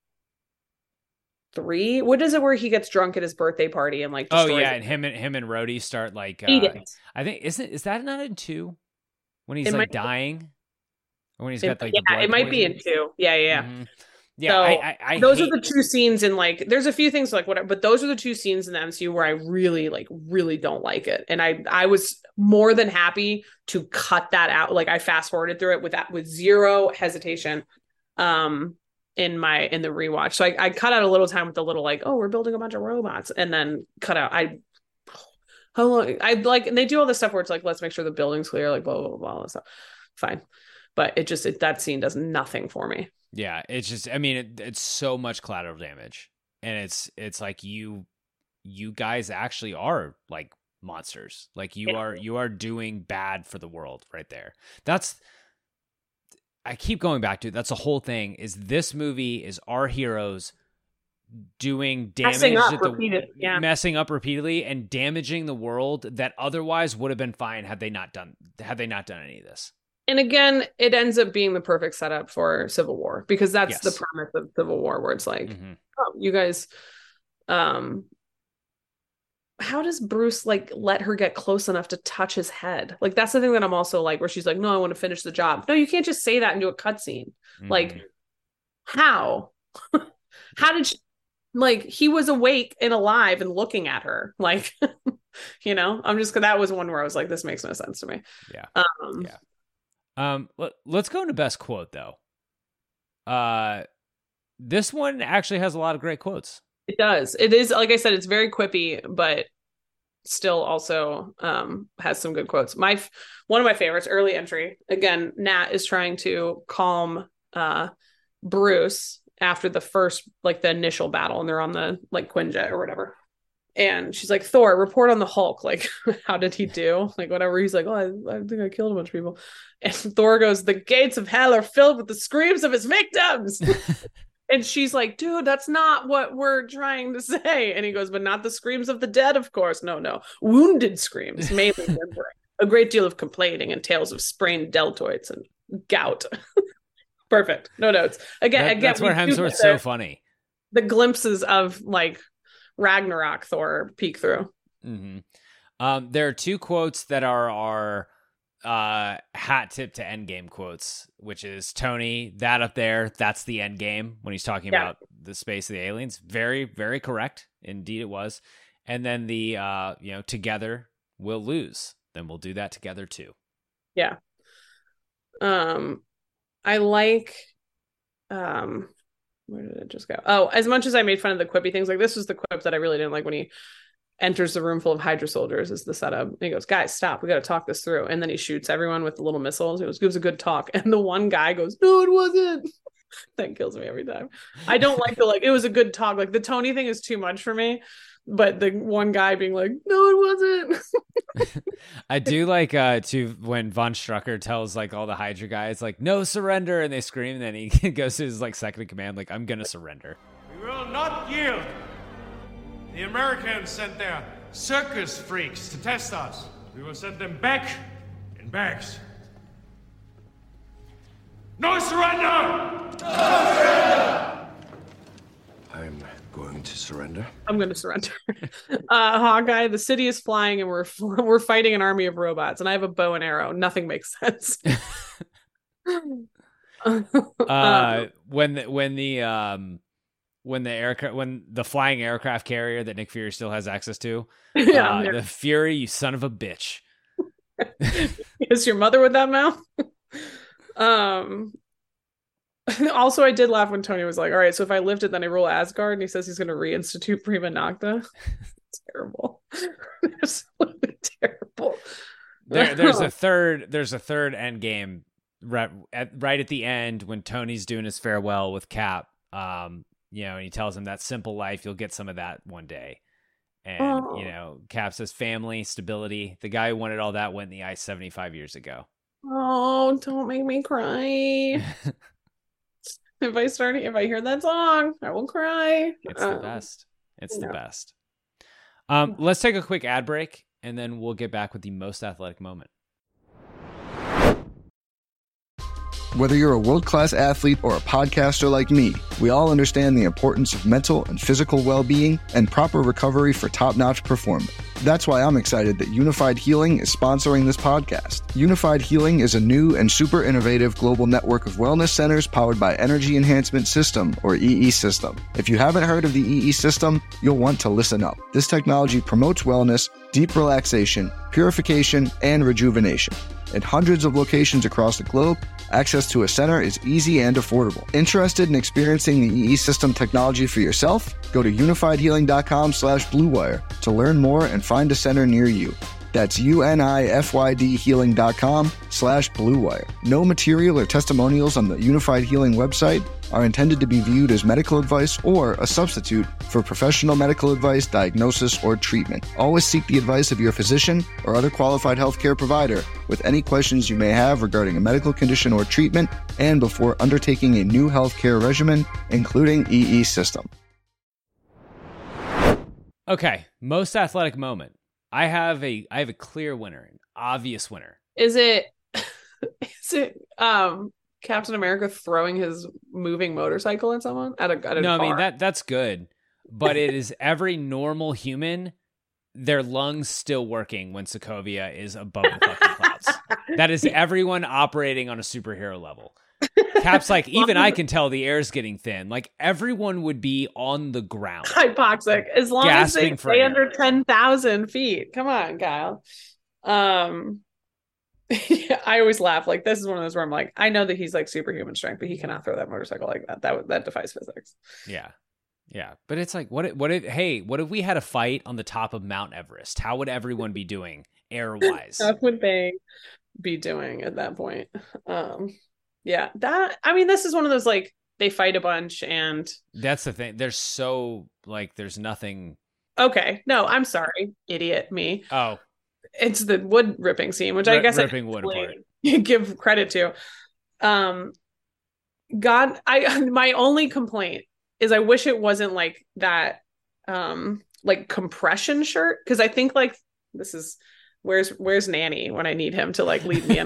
three. What is it where he gets drunk at his birthday party and like oh destroys yeah, it? and him and him and Rhodey start like uh, Eat it. I think isn't is that not in two when he's It like might- dying or when he's It- got like the yeah, blood it might be in poisoning? two. Yeah, yeah, yeah. Mhm. Yeah, So, I, I, I those hate, are the two scenes in like there's a few things like whatever, but those are the two scenes in the M C U where I really like really don't like it. And I I was more than happy to cut that out. Like I fast forwarded through it with that with zero hesitation um in my in the rewatch. So I, I cut out a little time with the little like, oh, we're building a bunch of robots, and then cut out I how long I like and they do all this stuff where it's like, let's make sure the building's clear, like blah blah blah, blah all this stuff. Fine. But it just it, that scene does nothing for me. yeah, it's just I mean it, it's so much collateral damage, and it's it's like you you guys actually are like monsters. Like you Yeah. are you are doing bad for the world right there. That's I keep going back to it. That's the whole thing. Is this movie is our heroes doing damage Messing up at the, repeated, yeah. messing up repeatedly and damaging the world that otherwise would have been fine had they not done had they not done any of this. And again, it ends up being the perfect setup for Civil War, because that's Yes. the premise of Civil War, where it's like, Mhm. oh, you guys, um, how does Bruce like let her get close enough to touch his head? Like that's the thing that I'm also like, where she's like, no, I want to finish the job. No, you can't just say that and do a cutscene. Like, Mhm. how? How did she, like he was awake and alive and looking at her? Like, you know, I'm just that was one where I was like, this makes no sense to me. Yeah. Um, Yeah. Um, let, let's go into best quote though. Uh, this one actually has a lot of great quotes. It does. It is, like I said, it's very quippy, but still also um, has some good quotes. My one of my favorites, early entry. Again, Nat is trying to calm uh, Bruce after the first, like the initial battle, and they're on the like Quinjet or whatever. And she's like, Thor, report on the Hulk. Like, how did he do? Like, whatever. He's like, oh, I, I think I killed a bunch of people. And Thor goes, the gates of hell are filled with the screams of his victims. And she's like, dude, that's not what we're trying to say. And he goes, but not the screams of the dead, of course. No, no. Wounded screams, mainly whimpering. A great deal of complaining and tales of sprained deltoids and gout. Perfect. No notes. Again, That- again that's where we do Hemsworth's get so the- funny. The glimpses of like Ragnarok Thor peek through. Mm-hmm. Um, there are two quotes that are our uh, hat tip to Endgame quotes, which is Tony, that up there, that's the end game when he's talking Yeah. about the space of the aliens. Very, very correct. Indeed it was. And then the, uh, you know, together we'll lose. Then we'll do that together too. Yeah. Um, I like, um, where did it just go? Oh, as much as I made fun of the quippy things, like this was the quip that I really didn't like when he enters the room full of Hydra soldiers is the setup. And he goes, guys, stop. We got to talk this through. And then he shoots everyone with the little missiles. It was, gives a good talk. And the one guy goes, no, it wasn't. That kills me every time. I don't like the, like, it was a good talk. Like the Tony thing is too much for me. But the one guy being like, no, it wasn't. I do like uh to when Von Strucker tells like all the Hydra guys like no surrender, and they scream, and then he goes to his like second in command like I'm gonna surrender. We will not yield. The Americans sent their circus freaks to test us. We will send them back in bags. No surrender! No surrender! I'm going to surrender. I'm going to surrender. uh, Hawkeye, the city is flying and we're we're fighting an army of robots, and I have a bow and arrow. Nothing makes sense. uh, when the, when the um when the aircraft when the flying aircraft carrier that Nick Fury still has access to, Yeah, uh, yeah. the Fury, you son of a bitch. Is your mother with that mouth? um. Also, I did laugh when Tony was like, all right, so if I lift it, then I rule Asgard, and he says he's going to reinstitute Prima Nocta. It's terrible. Absolutely terrible. There, there's a third. There's a third end game right at, right at the end when Tony's doing his farewell with Cap. Um, you know, and he tells him that simple life, you'll get some of that one day. And Oh. you know, Cap says family, stability. The guy who wanted all that went in the ice seventy-five years ago. Oh, don't make me cry. If I start, if I hear that song, I will cry. It's the Um, best. It's yeah. the best. Um, let's take a quick ad break, and then we'll get back with the most athletic moment. Whether you're a world-class athlete or a podcaster like me, we all understand the importance of mental and physical well-being and proper recovery for top-notch performance. That's why I'm excited that Unified Healing is sponsoring this podcast. Unified Healing is a new and super innovative global network of wellness centers powered by Energy Enhancement System, or E E System. If you haven't heard of the E E System, you'll want to listen up. This technology promotes wellness, deep relaxation, purification, and rejuvenation. At hundreds of locations across the globe, access to a center is easy and affordable. Interested in experiencing the E E System technology for yourself? Go to unifiedhealing.com slash bluewire to learn more and find a center near you. That's U-N-I-F-Y-D healing.com slash bluewire. No material or testimonials on the Unified Healing website are intended to be viewed as medical advice or a substitute for professional medical advice, diagnosis, or treatment. Always seek the advice of your physician or other qualified healthcare provider with any questions you may have regarding a medical condition or treatment and before undertaking a new healthcare regimen, including E E System. Okay, most athletic moment. I have a I have a clear winner, an obvious winner. Is it is it um Captain America throwing his moving motorcycle at someone at a, at a no, car? I mean that that's good, but it is every normal human, their lungs still working when Sokovia is above the fucking clouds. That is everyone operating on a superhero level. Cap's like, even I can tell the air's getting thin. Like everyone would be on the ground, hypoxic, as long as they stay air. under ten thousand feet. Come on, Kyle. Um. Yeah, I always laugh. Like this is one of those where I'm like, I know that he's like superhuman strength, but he cannot throw that motorcycle like that. That that defies physics. Yeah, yeah. But it's like, what? If, what? If, hey, what if we had a fight on the top of Mount Everest? How would everyone be doing air wise? What would they be doing at that point? Um, yeah, that. I mean, this is one of those like they fight a bunch, and that's the thing. There's so like there's nothing. Okay, no, I'm sorry, idiot me. Oh. It's the wood ripping scene, which I R- guess ripping I wood apart. give credit to. Um, God, I my only complaint is I wish it wasn't like that, um, like compression shirt, because I think like this is where's where's Nanny when I need him to like lead me in.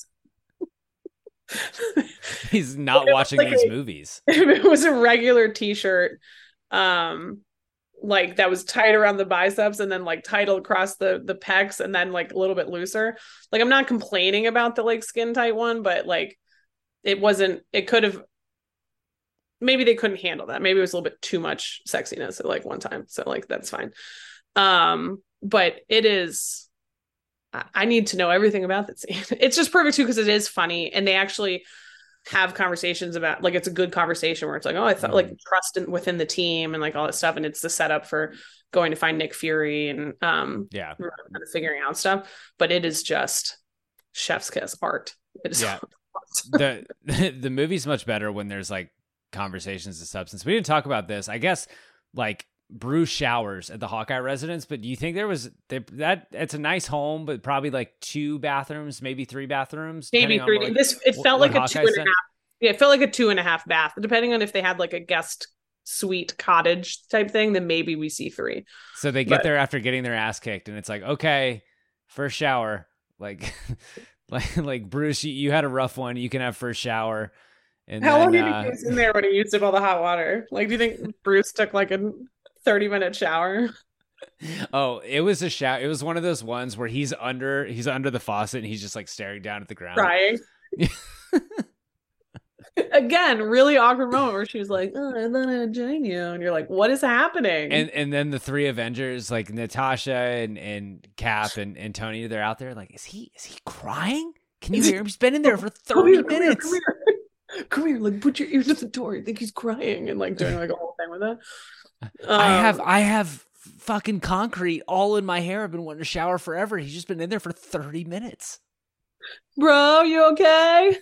He's not watching like these a, movies. If it was a regular T-shirt, um. like that was tight around the biceps and then like tight across the the pecs and then like a little bit looser. Like I'm not complaining about the like skin tight one, but like it wasn't, it could have, maybe they couldn't handle that. Maybe it was a little bit too much sexiness at like one time. So like, that's fine. Um, but it is, I need to know everything about that scene. It's just perfect too, because it is funny and they actually have conversations about, like, it's a good conversation where it's like, oh, I thought mm. like trust in, within the team and like all that stuff. And it's the setup for going to find Nick Fury and um, yeah, kind of figuring out stuff. But it is just chef's kiss art. It is yeah. the the movie's much better when there's like conversations of substance. We didn't talk about this. I guess like Bruce showers at the Hawkeye residence, but do you think there was they, that it's a nice home, but probably like two bathrooms, maybe three bathrooms, maybe three. What, this it felt like a Hawkeye two and said? a half. Yeah, it felt like a two and a half bath, depending on if they had like a guest suite cottage type thing. Then maybe we see three. So they get but, there after getting their ass kicked, and it's like, okay, first shower, like, like, like Bruce, you, you had a rough one. You can have first shower. And how then, long did uh, he was in there when he used up all the hot water? Like, do you think Bruce took like a thirty minute shower? Oh, it was a shower. It was one of those ones where he's under he's under the faucet and he's just like staring down at the ground. Crying. Again, really awkward moment where she was like, oh, I thought I'd join you. And you're like, what is happening? And and then the three Avengers, like Natasha and, and Cap and, and Tony, they're out there like, is he is he crying? Can you hear him? He's been in there for thirty come here, minutes. Come here, come here. Come here, like put your ear to the door. I think he's crying and like doing like a whole thing with it. Um, I have I have fucking concrete all in my hair. I've been wanting to shower forever. He's just been in there for thirty minutes. Bro, you okay?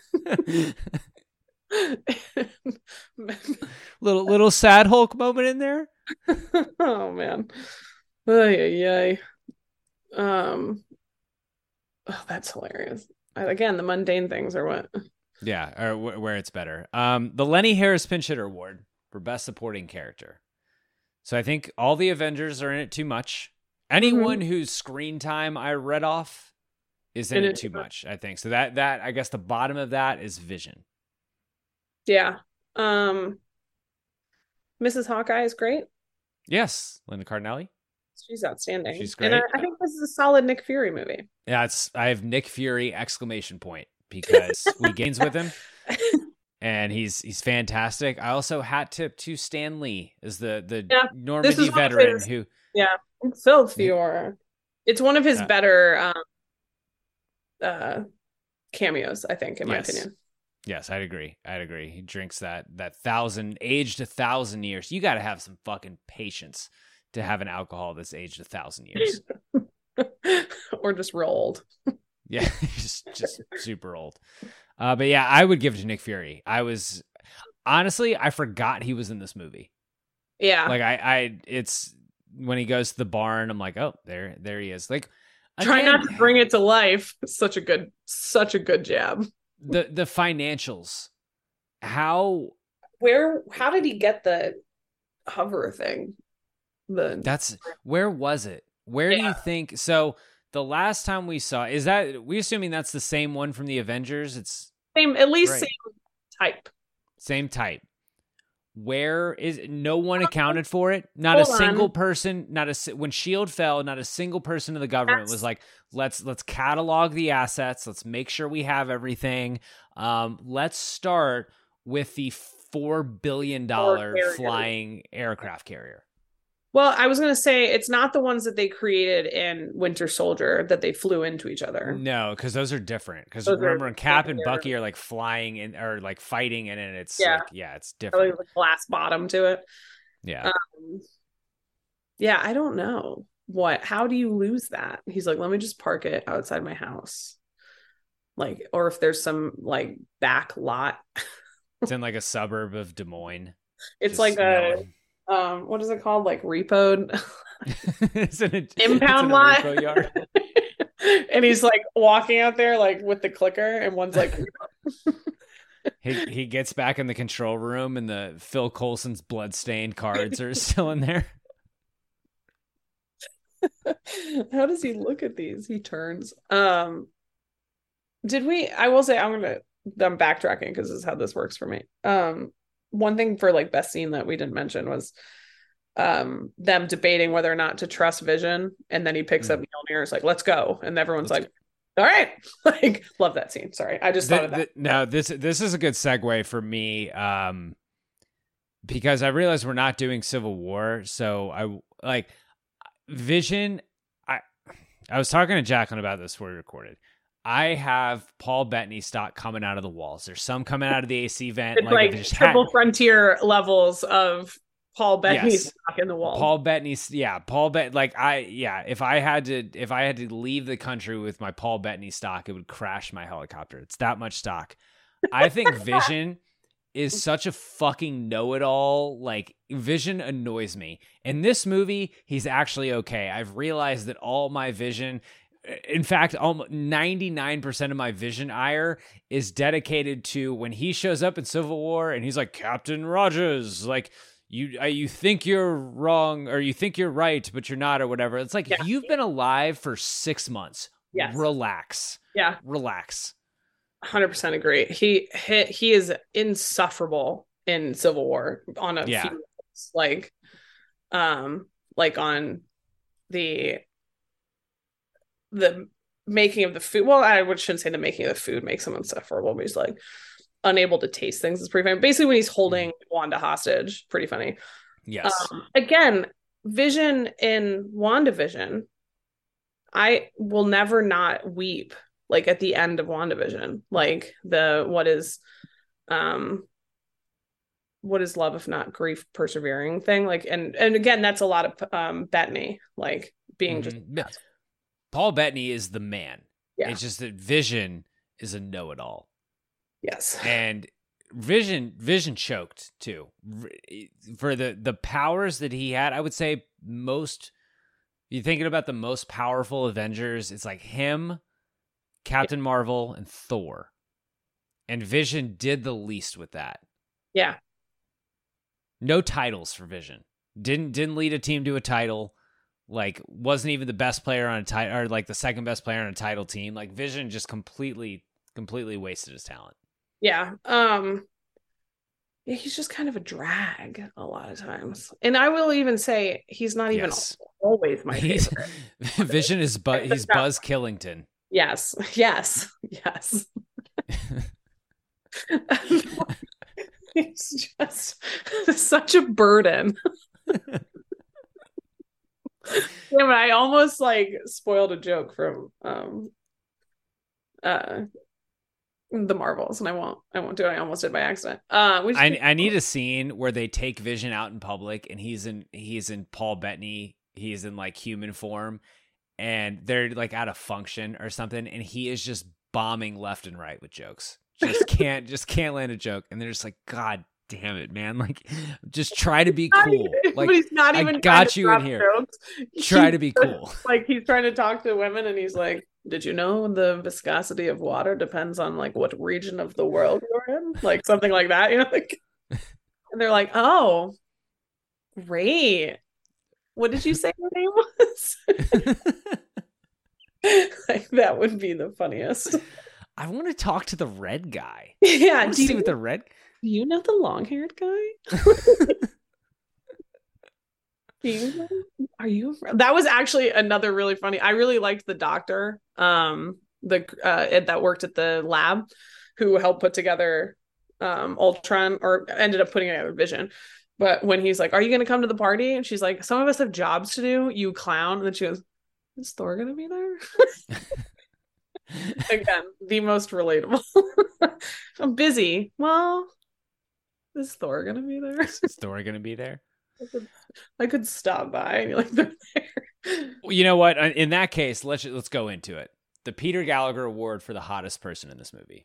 little little sad Hulk moment in there. Oh man. Ay, ay, ay. Um oh, that's hilarious. Again, the mundane things are what yeah or w- where it's better. Um the Lenny Harris Pinch Hitter Award for Best Supporting Character. So I think all the Avengers are in it too much. Anyone mm-hmm. whose screen time I read off is in, in it, it too much, much, I think. So that that I guess the bottom of that is Vision. Yeah. Um, Missus Hawkeye is great. Yes, Linda Cardinelli. She's outstanding. She's And I, great. I think this is a solid Nick Fury movie. Yeah, it's I have Nick Fury exclamation point because we gains with him, and he's he's fantastic. I also hat tip to Stan Lee as the the Yeah, this Normandy is one of veteran his- who Yeah, Phil Fiora. It's one of his Uh, better um, uh, cameos, I think, in my Yes. opinion. Yes, I'd agree. I'd agree. He drinks that that thousand aged a thousand years. You got to have some fucking patience to have an alcohol that's aged a thousand years. Or just real old. Yeah, just just super old. Uh, but yeah, I would give it to Nick Fury. I was honestly, I forgot he was in this movie. Yeah. Like I, I, it's when he goes to the barn. I'm like, oh, there, there he is. Like, Try again, not to bring it to life. Such a good, such a good jab. the the financials. How Where, how did he get the hover thing? The that's where was it? Where do you think? So the last time we saw is that we assuming that's the same one from the Avengers. It's same, at least Right. same type. same type. Where is no one accounted for it? Not a Hold single on. person. Not a si- when Shield fell. Not a single person in the government was like, let's let's catalog the assets. Let's make sure we have everything. Um, let's start with the four billion dollar carrier. flying aircraft carrier. Well, I was going to say it's not the ones that they created in Winter Soldier that they flew into each other. No, because those are different. Because Those are remember, when Cap and different. Bucky are like flying in or like fighting, and then it's Yeah. like, yeah, it's Probably different. with a glass bottom to it. Yeah. Um, yeah, I don't know. What, how do you lose that? He's like, let me just park it outside my house. Like, or if there's some like back lot. It's in like a suburb of Des Moines. It's Just like a, mellow. um, what is it called? Like repoed It's in a impound it's in a lot. repo yard. And he's like walking out there like with the clicker, and one's like, He he gets back in the control room, and the Phil Coulson's bloodstained cards are still in there. how does he look at these? He turns. Um, did we? I will say I'm gonna. I'm backtracking because this is how this works for me. Um, one thing for like best scene that we didn't mention was um them debating whether or not to trust Vision, and then he picks up Mjolnir. It's like, let's go, and everyone's Let's like, all right. Like, love that scene. Sorry, I just The- thought of that. the- no, this this is a good segue for me, um, because I realize we're not doing Civil War, so I like Vision. I I was talking to Jacqueline about this before we recorded. I have Paul Bettany stock coming out of the walls. There's some coming out of the A C vent. It's like, like, if it just triple had- frontier levels of Paul Bettany's Yes. stock in the wall. Paul Bettany's, yeah, Paul Bet. Like I, yeah, if I had to, if I had to leave the country with my Paul Bettany stock, it would crash my helicopter. It's that much stock. I think Vision is such a fucking know-it-all. Like Vision annoys me. In this movie, he's actually okay. I've realized that all my Vision. In fact, almost ninety-nine percent of my Vision ire is dedicated to when he shows up in Civil War and he's like, Captain Rogers, like, you uh, you think you're wrong or you think you're right, but you're not or whatever. It's like, Yeah. you've been alive for six months. Yes. Relax. Yeah. Relax. one hundred percent agree. He, he he is insufferable in Civil War on a Yeah. few levels. Like um like on the the making of the food. Well, I would shouldn't say the making of the food makes him insufferable, but he's like unable to taste things. It's pretty funny. Basically, when he's holding Wanda hostage, pretty funny. Yes. Um, again, Vision in WandaVision, I will never not weep like at the end of WandaVision. Like the what is um what is love if not grief persevering thing. Like and and again, that's a lot of um Bettany, like being just Mhm. Paul Bettany is the man. Yeah. It's just that Vision is a know-it-all. yes. And Vision Vision choked too. R- For the the powers that he had, I would say most you're thinking about the most powerful Avengers, it's like him, Captain Marvel, and Thor. And Vision did the least with that. Yeah. No titles for Vision. Didn't didn't lead a team to a title. Like wasn't even the best player on a title or like the second best player on a title team. Like Vision just completely completely wasted his talent. Yeah. Um yeah, he's just kind of a drag a lot of times. And I will even say he's not even Yes. always my He's, favorite. Vision is, but he's Buzz Killington. Yes, yes, yes. He's just such a burden. Yeah, but I almost like spoiled a joke from um uh the Marvels, and I won't I won't do it. I almost did by accident. Uh we I I need a scene where they take Vision out in public and he's in he's in Paul Bettany, he's in like human form, and they're like at a function or something, and he is just bombing left and right with jokes. Just can't just can't land a joke, and they're just like, God damn it, man! Like, just try to be cool. Like, but he's not even I got you in drop here. Jokes. Try He's to be cool. Like he's trying to talk to women, and he's like, "Did you know the viscosity of water depends on like what region of the world you're in?" Like something like that, you know? Like, and they're like, "Oh, great. What did you say your name was?" Like that would be the funniest. I want to talk to the red guy. Yeah, I want to do see you, what the red. do you know the long-haired guy? Do you know? Are you? That was actually another really funny. I really liked the doctor, um, the uh, that worked at the lab, who helped put together um Ultron, or ended up putting together Vision. But when he's like, "Are you going to come to the party?" and she's like, "Some of us have jobs to do, you clown." And then she goes, "Is Thor going to be there?" Again, the most relatable. I'm busy. Well, is Thor gonna be there? Is Thor gonna be there? I could, I could stop by and you're like, they're there. Well, you know what? In that case, let's let's go into it. The Peter Gallagher Award for the hottest person in this movie.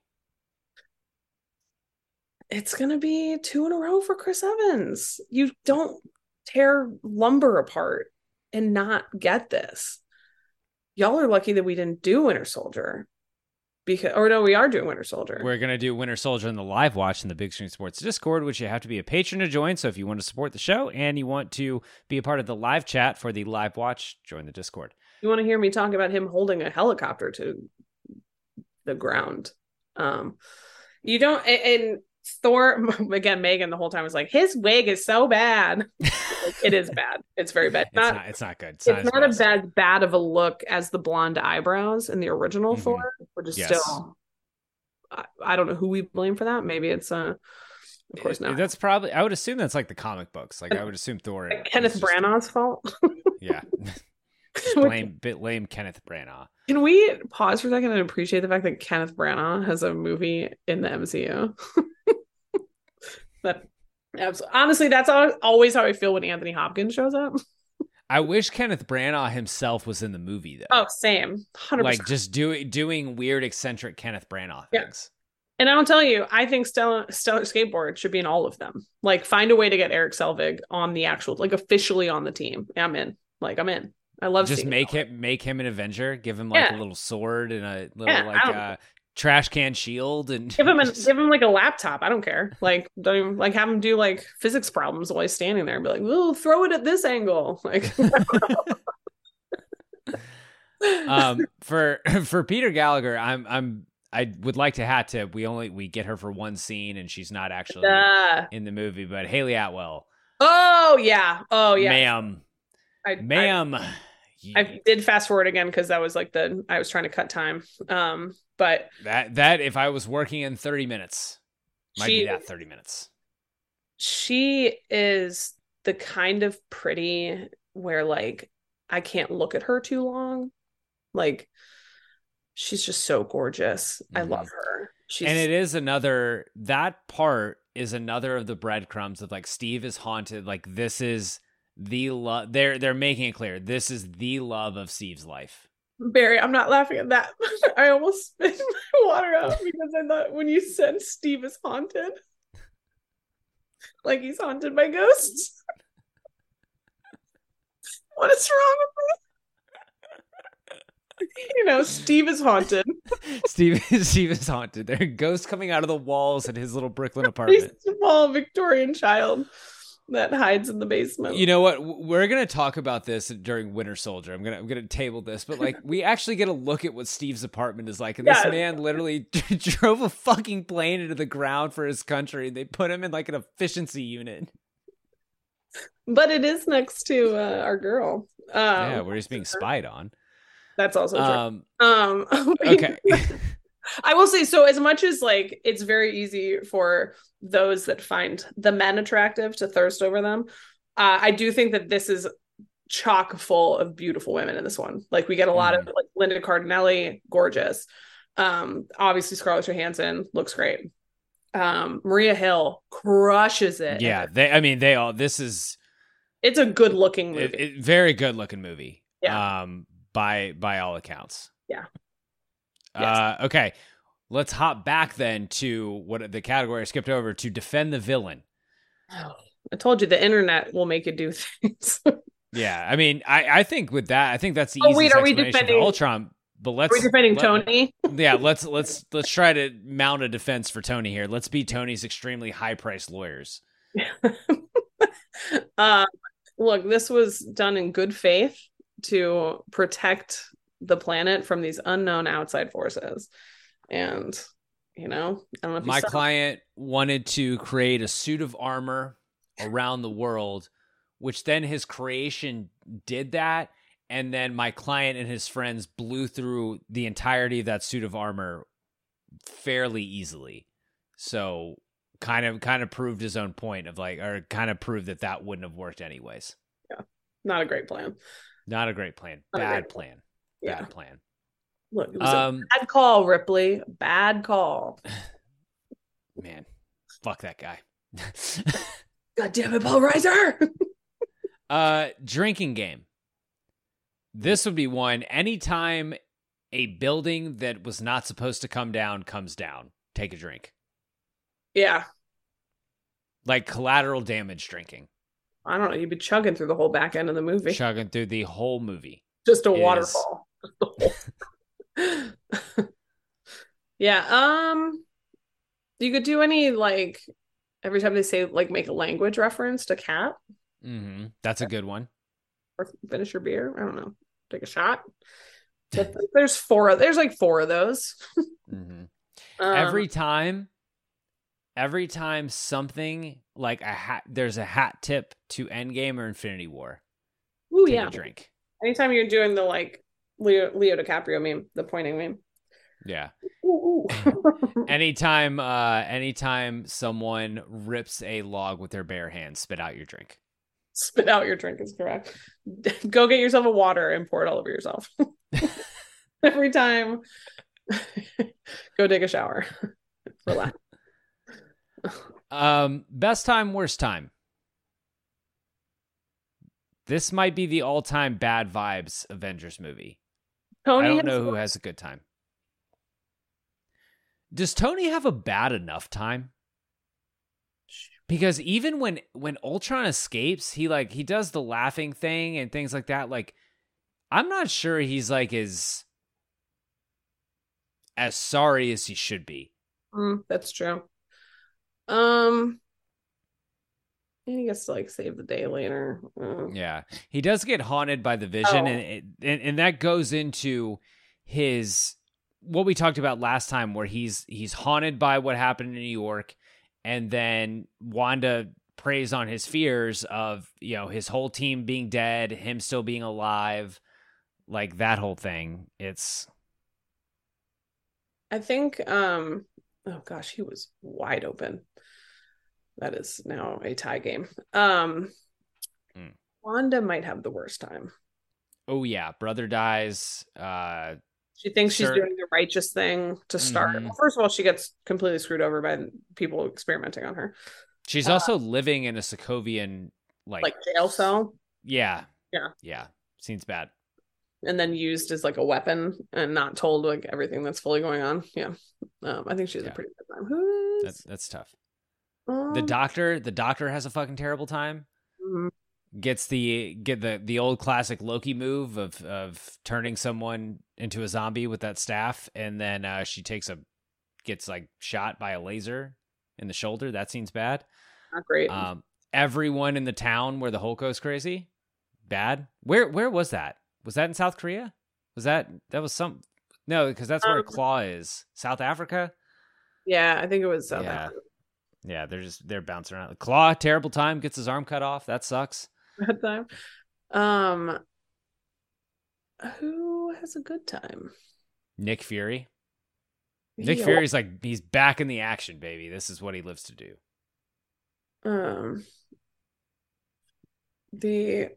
It's gonna be two in a row for Chris Evans. You don't tear lumber apart and not get this. Y'all are lucky that we didn't do Winter Soldier, because, or no, we are doing Winter Soldier. We're going to do Winter Soldier in the live watch in the Big Screen Sports Discord, which you have to be a patron to join. So if you want to support the show and you want to be a part of the live chat for the live watch, join the Discord. You want to hear me talk about him holding a helicopter to the ground. Um, you don't, and, and Thor, again, Megan the whole time was like, his wig is so bad. Like, it is bad. It's very bad. It's not, not, it's not good. It's, it's not, not as a bad bad of a look as the blonde eyebrows in the original Mhm. Thor, which is Yes. still, I, I don't know who we blame for that. Maybe it's uh of course not. That's probably, I would assume that's like the comic books. Like I would assume Thor. Like Kenneth is just- Branagh's fault. Yeah. Just blame, bit lame Kenneth Branagh. Can we pause for a second and appreciate the fact that Kenneth Branagh has a movie in the M C U? That absolutely, honestly, that's always how I feel when Anthony Hopkins shows up. I wish Kenneth Branagh himself was in the movie though. Oh, same, one hundred percent. Like just doing doing weird, eccentric Kenneth Branagh things. Yeah. And I'll tell you, I think Stellar, Stellar Skateboard should be in all of them. Like, find a way to get Eric Selvig on the actual, like, officially on the team. I'm in. Like, I'm in. I love Just seeing make it. him make him an Avenger. Give him like Yeah. a little sword and a little Yeah, like I don't- uh, trash can shield and Give him a, give him like a laptop. I don't care. Like, don't even, like have him do like physics problems while he's standing there and be like, "Ooh, throw it at this angle." Like, um for for Peter Gallagher, I'm I'm I would like to hat tip. We only we get her for one scene and she's not actually uh, in the movie, but Haley Atwell. oh yeah, oh yeah, Ma'am. I, Ma'am. I, I did fast forward again because that was like the I was trying to cut time. Um, but That that if I was working in thirty minutes, might She- be that thirty minutes. she is the kind of pretty where like I can't look at her too long. Like, she's just so gorgeous. I Mhm. love her. She's And it is another, that part is another of the breadcrumbs of like Steve is haunted. Like this is the love. They're they're making it clear. This is the love of Steve's life. Barry, I'm not laughing at that. I almost spit my water out because I thought when you said Steve is haunted, like he's haunted by ghosts. What is wrong with me? You know, Steve is haunted. Steve Steve is haunted. There are ghosts coming out of the walls at his little Brooklyn He's apartment. a small Victorian child. that hides in the basement. You know what? We're gonna talk about this during Winter Soldier. I'm gonna I'm gonna table this, but like we actually get a look at what Steve's apartment is like, and this Yes. man literally drove a fucking plane into the ground for his country. They put him in like an efficiency unit. But it is next to uh, our girl. Um, yeah, where he's being spied on. That's also true. Um, Um, okay. I will say, so as much as like it's very easy for those that find the men attractive to thirst over them, uh, I do think that this is chock full of beautiful women in this one. Like we get a lot Mm. of like Linda Cardinelli, gorgeous. Um, obviously Scarlett Johansson looks great. Um, Maria Hill crushes it. Yeah, they. I mean, they all. This is It's a good looking movie. it, it, very good looking movie. Yeah. Um, by by all accounts. Yeah. Uh, okay, let's hop back then to what the category I skipped over to defend the villain. I told you the internet will make you do things. Yeah, I mean, I, I think with that, I think that's the Oh, easiest wait, are we explanation defending- for Ultron. But let's Are we defending let- Tony? Yeah, let's let's let's try to mount a defense for Tony here. Let's be Tony's extremely high priced lawyers. uh, look, this was done in good faith to protect the planet from these unknown outside forces. And, you know, I don't know if you My saw- client wanted to create a suit of armor around the world, which then his creation did that. And then my client and his friends blew through the entirety of that suit of armor fairly easily. So kind of kind of proved his own point of like, or kind of proved that that wouldn't have worked anyways. Yeah, not a great plan. Not a great plan. Not a Bad great plan. Yeah. Bad plan. Look, it was Um, a bad call, Ripley. Bad call. Man, fuck that guy. God damn it, Paul Reiser. Uh, drinking game. This would be one. Anytime a building that was not supposed to come down comes down, take a drink. Yeah. Like collateral damage drinking. I don't know. You'd be chugging through the whole back end of the movie. Chugging through the whole movie. Just a is- waterfall. Yeah. Um, you could do any like every time they say like make a language reference to cat Mm-hmm. That's a good one. or finish your beer. I don't know. Take a shot. But there's four. Of, there's like four of those. Mm-hmm. Um, Every time, every time something like a hat, there's a hat tip to Endgame or Infinity War. Ooh, Take yeah. a drink. Anytime you're doing the like Leo Leo DiCaprio meme, the pointing meme. Yeah. Ooh, ooh. Anytime, uh, anytime someone rips a log with their bare hands, spit out your drink. Spit out your drink is correct. Go get yourself a water and pour it all over yourself. Every time. Go take a shower. Relax. Um, best time, worst time. This might be the all-time bad vibes Avengers movie. Tony I don't has know the who has a good time. Does Tony have a bad enough time? Because even when when Ultron escapes, he like he does the laughing thing and things like that. Like, I'm not sure he's like as as sorry as he should be. Mm, that's true. Um, and he gets to like save the day later. Uh, Yeah, he does get haunted by the Vision, Oh. and, it, and and that goes into his what we talked about last time, where he's he's haunted by what happened in New York, and then Wanda preys on his fears of, you know, his whole team being dead, him still being alive, like that whole thing. It's I think. Um. Oh gosh, he was wide open. That is now a tie game. Um. Hmm. Wanda might have the worst time. oh yeah, brother dies. Uh, She thinks she's Sure. doing the righteous thing to start. Mhm. Well, first of all, she gets completely screwed over by people experimenting on her. she's Uh, also living in a Sokovian like, Like jail cell. yeah, Yeah. yeah, seems bad. And then used as like a weapon and not told like everything that's fully going on. Yeah. Um, I think she has Yeah. a pretty good time. Who's That's that's tough. um, The doctor, the doctor has a fucking terrible time. mhm. Gets the get the the old classic Loki move of of turning someone into a zombie with that staff, and then uh, she takes a gets like shot by a laser in the shoulder. That seems bad. Not great. Um, everyone in the town where the Hulk goes crazy. Bad. Where where was that? Was that in South Korea? Was that that was some no, because that's where Um, Claw is. South Africa? Yeah, I think it was South yeah. Africa. Yeah, they're just they're bouncing around. Claw, terrible time, gets his arm cut off. That sucks. That time. Um, who has a good time? Nick Fury. Nick He- Fury's like he's back in the action, baby. This is what he lives to do. Um, the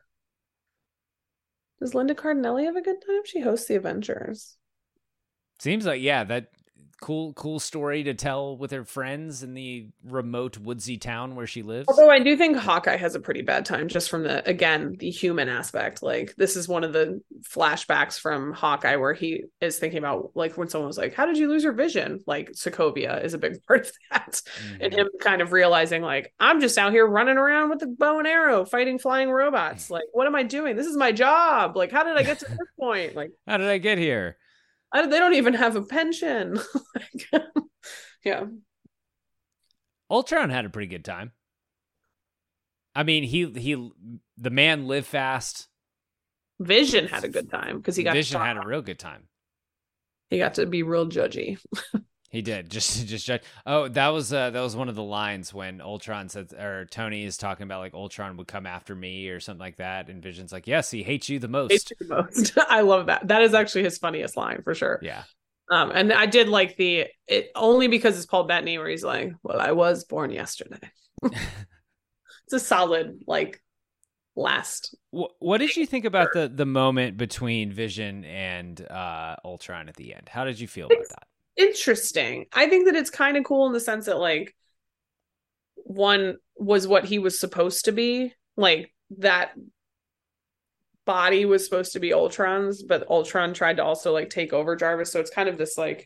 does Linda Cardinelli have a good time? She hosts the Avengers. Seems like yeah, that cool cool story to tell with her friends in the remote woodsy town where she lives. Although I do think Hawkeye has a pretty bad time just from the, again, the human aspect. Like, this is one of the flashbacks from Hawkeye where he is thinking about, like, when someone was like, how did you lose your vision? Like, Sokovia is a big part of that. Mm-hmm. And him kind of realizing, like, I'm just out here running around with a bow and arrow, fighting flying robots. Like, what am I doing? This is my job. Like, how did I get to this point? Like, how did I get here? I, they don't even have a pension. Like, yeah. Ultron had a pretty good time. I mean, he he the man lived fast. Vision had a good time because he got Vision had a real good time. He got to be real judgy. He did just just judge. Oh, that was uh, that was one of the lines when Ultron said, or Tony is talking about like Ultron would come after me or something like that, and Vision's like, yes, he hates you the most. Hates you the most. I love that. That is actually his funniest line for sure. Yeah. Um, and I did like the it only because it's Paul Bettany where he's like, well, I was born yesterday. It's a solid like last. What, what did you think about the the moment between Vision and uh, Ultron at the end? How did you feel about that? Interesting. I think that it's kind of cool in the sense that like one was what he was supposed to be, like that body was supposed to be Ultron's, but Ultron tried to also like take over Jarvis, so it's kind of this like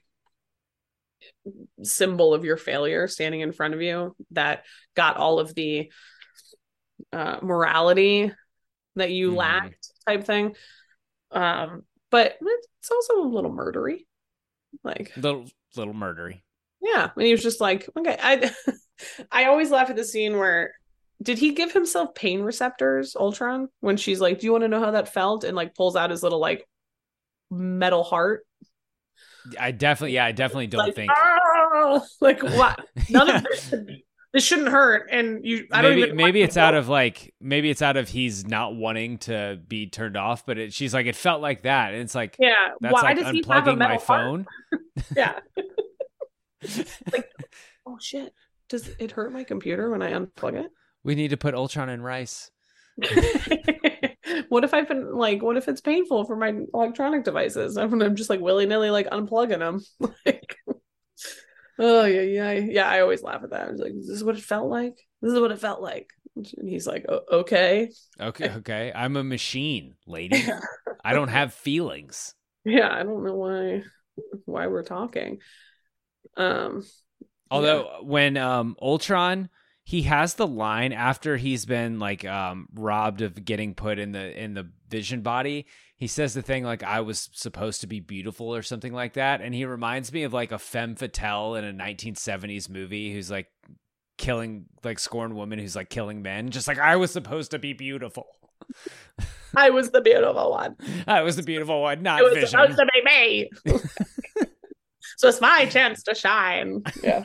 symbol of your failure standing in front of you that got all of the uh morality that you mm-hmm. lacked type thing. Um but it's also a little murdery. Like little little murdery. Yeah. And he was just like, okay. I I always laugh at the scene where did he give himself pain receptors, Ultron, when she's like, do you want to know how that felt? And like pulls out his little like metal heart. I definitely yeah, I definitely don't like, think oh! Like what? None of this this shouldn't hurt. And you I maybe, don't even maybe it's out of like maybe it's out of he's not wanting to be turned off, but it, she's like, it felt like that. And it's like, yeah, that's why like does he have a unplugging metal my phone. Yeah. Like, oh shit. Does it hurt my computer when I unplug it? We need to put Ultron in rice. What if I've been like, what if it's painful for my electronic devices? I'm, I'm just like willy-nilly like unplugging them. Like, oh yeah, yeah, yeah. I always laugh at that. I was like, "This is what it felt like. This is what it felt like." And he's like, oh, "Okay, okay, okay. I'm a machine, lady. I don't have feelings." Yeah, I don't know why why we're talking. Um, although yeah. when um Ultron, he has the line after he's been like um robbed of getting put in the in the Vision body. He says the thing like, I was supposed to be beautiful or something like that. And he reminds me of like a femme fatale in a nineteen seventies movie who's like killing, like scorned woman who's like killing men. Just like, I was supposed to be beautiful. I was the beautiful one. I was the beautiful one, not it was Vision. Supposed to be me. So it's my chance to shine. Yeah.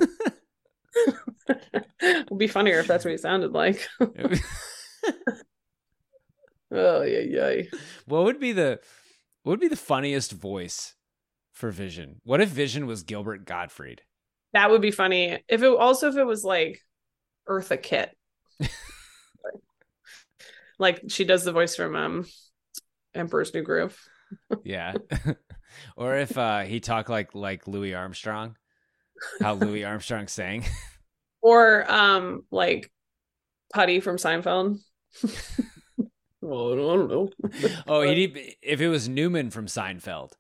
It'd be funnier if that's what he sounded like. Oh yeah, yeah. What would be the what would be the funniest voice for Vision? What if Vision was Gilbert Gottfried? That would be funny. If it also if it was like Eartha Kitt. Like she does the voice from um Emperor's New Groove. Yeah. Or if uh he talked like like Louis Armstrong. How Louis Armstrong sang. Or um like Putty from Seinfeld. Well, I don't know. Oh, he if it was Newman from Seinfeld.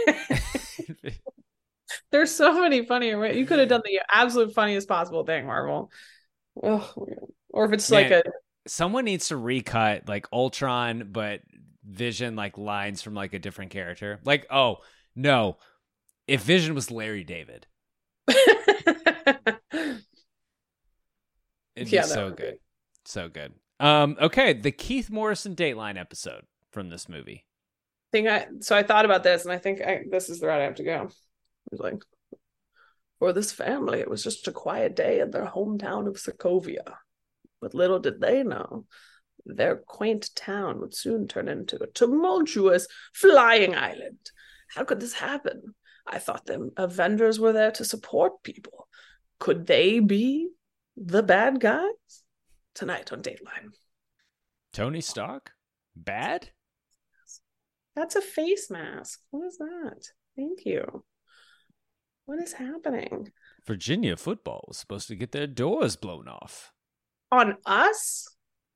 There's so many funnier ways. You could have done the absolute funniest possible thing, Marvel. Oh, or if it's Man, like a someone needs to recut like Ultron, but Vision like lines from like a different character. Like, oh no, if Vision was Larry David. It'd Yeah, be so would good. be. So good. Um, okay, the Keith Morrison Dateline episode from this movie. Think I so I thought about this, and I think I, this is the route I have to go. It was like, for this family, it was just a quiet day in their hometown of Sokovia. But little did they know, their quaint town would soon turn into a tumultuous flying island. How could this happen? I thought them Avengers were there to support people. Could they be the bad guys? Tonight on Dateline. Tony Stark? Bad? That's a face mask. What is that? Thank you. What is happening? Virginia football was supposed to get their doors blown off. On us?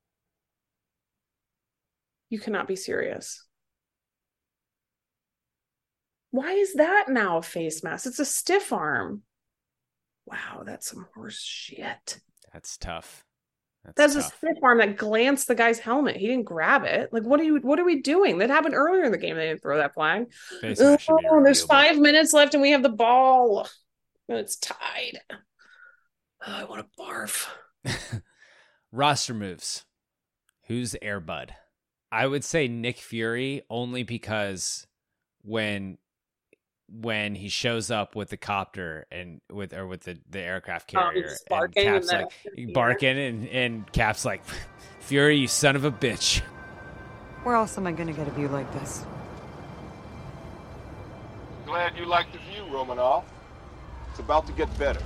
You cannot be serious. Why is that now a face mask? It's a stiff arm. Wow, that's some horse shit. That's tough. That's, That's tough. a stiff arm that glanced the guy's helmet. He didn't grab it. Like, what are you? What are we doing? That happened earlier in the game. They didn't throw that flag. Oh, there's five minutes left, and we have the ball. And it's tied. Oh, I want to barf. Roster moves. Who's Air Bud? I would say Nick Fury, only because when when he shows up with the copter and with or with the, the aircraft carrier, um, barking and Cap's and like barking, and, and Cap's like, Fury, you son of a bitch. Where else am I gonna get a view like this? Glad you like the view, Romanoff. It's about to get better.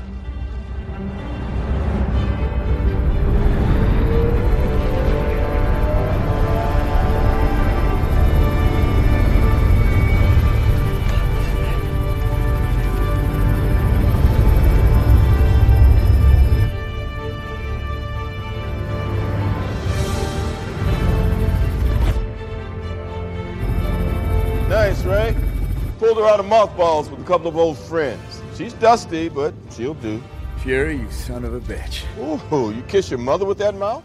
Nice, Ray. Pulled her out of mothballs with a couple of old friends. She's dusty, but she'll do. Fury, you son of a bitch. Ooh, you kiss your mother with that mouth?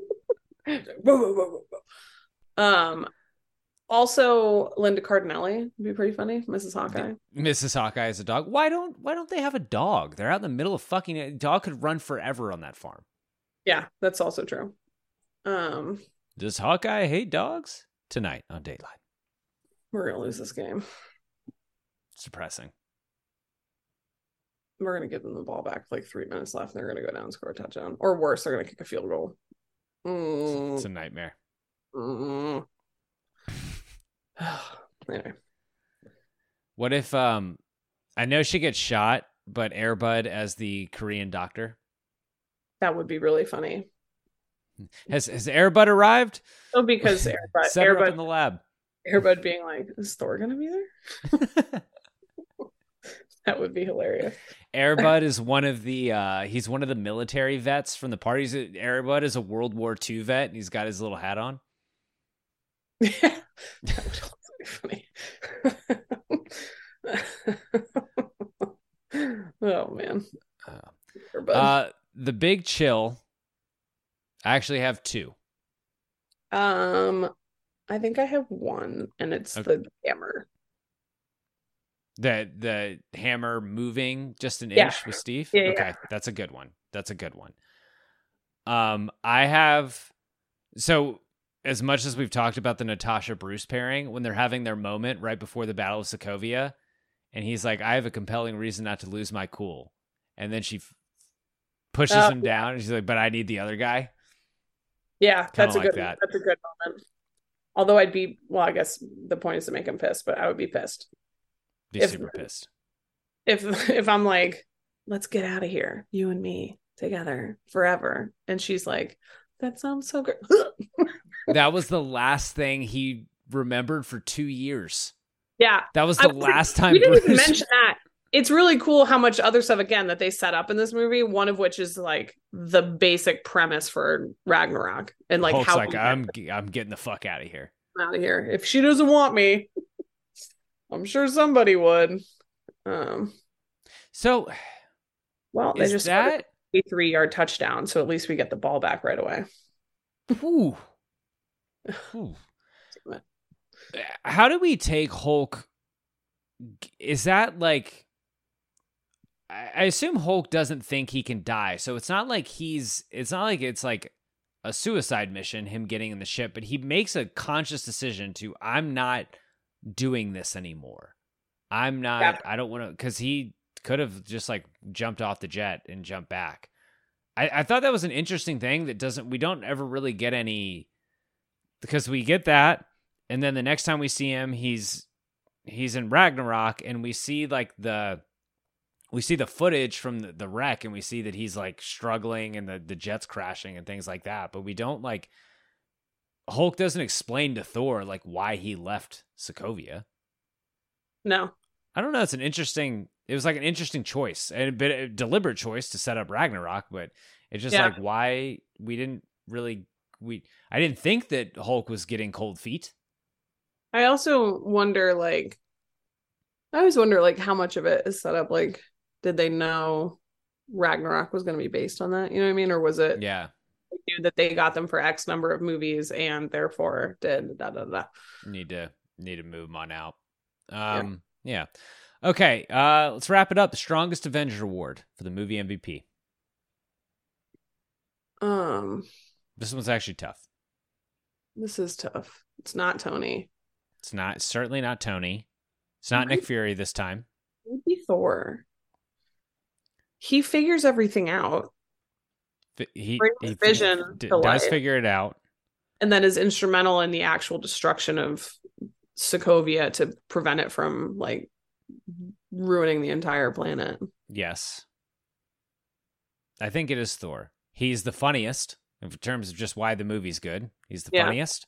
um, also Linda Cardinelli would be pretty funny. Missus Hawkeye. Missus Hawkeye is a dog. Why don't Why don't they have a dog? They're out in the middle of fucking. A dog could run forever on that farm. Yeah, that's also true. Um, Does Hawkeye hate dogs? Tonight on Dateline. We're gonna lose this game. It's depressing. We're gonna give them the ball back with like three minutes left. And they're gonna go down and score a touchdown, or worse, they're gonna kick a field goal. Mm. It's a nightmare. Mm. Anyway, what if um, I know she gets shot, but Air Bud as the Korean doctor? That would be really funny. Has Has Air Bud arrived? Oh, because Air Bud, Set her up in the lab. Air Bud being like, is Thor gonna be there? That would be hilarious. Air Bud is one of the uh, he's one of the military vets from the parties. Air Bud is a World War Two vet, and he's got his little hat on. Yeah, that would also be funny. Oh man. Uh, uh, the Big Chill. I actually have two. Um, I think I have one, and it's okay. the hammer. The the hammer moving just an Yeah. inch with Steve? Yeah, okay, yeah. that's a good one. That's a good one. Um, I have so as much as we've talked about the Natasha Bruce pairing, when they're having their moment right before the Battle of Sokovia, and he's like, I have a compelling reason not to lose my cool. And then she f- pushes Oh, him down, and she's like, but I need the other guy. Yeah, Kinda that's a like good that. that's a good moment. Although I'd be well, I guess the point is to make him pissed, but I would be pissed. Be If- super pissed. If if I'm like, let's get out of here, you and me together forever. And she's like, that sounds so good. That was the last thing he remembered for two years. Yeah. That was I the last time We didn't even Bruce- mention that. It's really cool how much other stuff, again, that they set up in this movie, one of which is like the basic premise for Ragnarok. And like Hulk's how like, I'm I'm getting the fuck out of here. out of here. If she doesn't want me, I'm sure somebody would. Um, so, well, they is just that a three yard touchdown, so at least we get the ball back right away. Ooh. Ooh. How do we take Hulk? Is that like? I I assume Hulk doesn't think he can die, so it's not like he's. It's not like it's like a suicide mission, him getting in the ship, but he makes a conscious decision to, I'm not doing this anymore. I'm not, yeah. I don't want to, because he could have just like jumped off the jet and jumped back. I, I thought that was an interesting thing that doesn't, we don't ever really get any, because we get that, and then the next time we see him, he's he's in Ragnarok, and we see like the, we see the footage from the, the wreck, and we see that he's like struggling and the, the jet's crashing and things like that. But we don't like, Hulk doesn't explain to Thor like why he left Sokovia. No. I don't know. It's an interesting, it was like an interesting choice and a bit a deliberate choice to set up Ragnarok, but it's just yeah. like why we didn't really, we, I didn't think that Hulk was getting cold feet. I also wonder like, I always wonder like how much of it is set up like, did they know Ragnarok was going to be based on that? You know what I mean? Or was it yeah. they knew that they got them for X number of movies and therefore did da da da. Need to need to move them on out. Um, yeah. yeah. Okay. Uh, let's wrap it up. The Strongest Avenger Award for the movie M V P. Um, this one's actually tough. This is tough. It's not Tony. It's not. It's certainly not Tony. It's not Nick Fury this time. Maybe Thor. He figures everything out. He, he vision d- does life. figure it out. And then is instrumental in the actual destruction of Sokovia to prevent it from like ruining the entire planet. Yes. I think it is Thor. He's the funniest in terms of just why the movie's good. He's the yeah. funniest.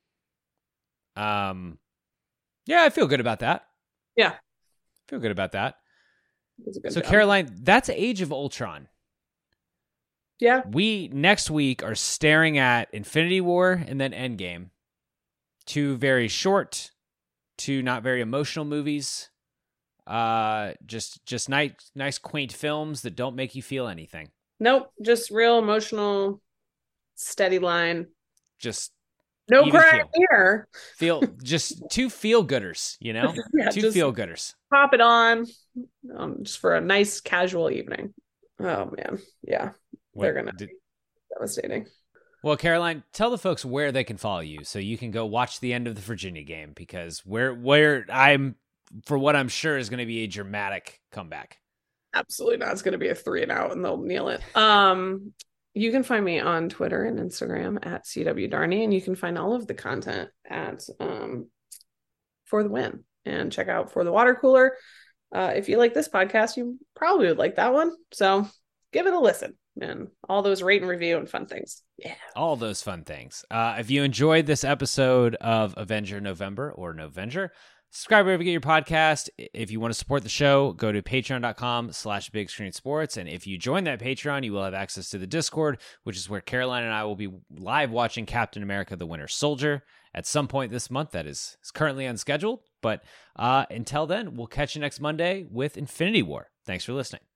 Um, yeah, I feel good about that. Yeah. Feel good about that. So job. Caroline, that's Age of Ultron. Yeah. We next week are staring at Infinity War and then Endgame. Two very short, two not very emotional movies. Uh, just just nice, nice quaint films that don't make you feel anything. Nope, just real emotional, steady line. Just no crying here. Feel just two feel gooders, you know, yeah, two feel gooders. Pop it on, um, just for a nice casual evening. Oh man, yeah, what, they're gonna did... be devastating. Well, Caroline, tell the folks where they can follow you so you can go watch the end of the Virginia game, because where where I'm for what I'm sure is going to be a dramatic comeback. Absolutely not. It's going to be a three and out, and they'll kneel it. Um, you can find me on Twitter and Instagram at C W Darney, and you can find all of the content at um, For the Win, and check out For the Water Cooler. Uh, if you like this podcast, you probably would like that one. So give it a listen, and all those rate and review and fun things. Yeah. All those fun things. Uh, if you enjoyed this episode of Avenger November or Novenger, subscribe wherever you get your podcast. If you want to support the show, go to patreon.com slash big screen sports. And if you join that Patreon, you will have access to the Discord, which is where Caroline and I will be live watching Captain America: The Winter Soldier at some point this month. That is, is currently unscheduled. But uh, until then, we'll catch you next Monday with Infinity War. Thanks for listening.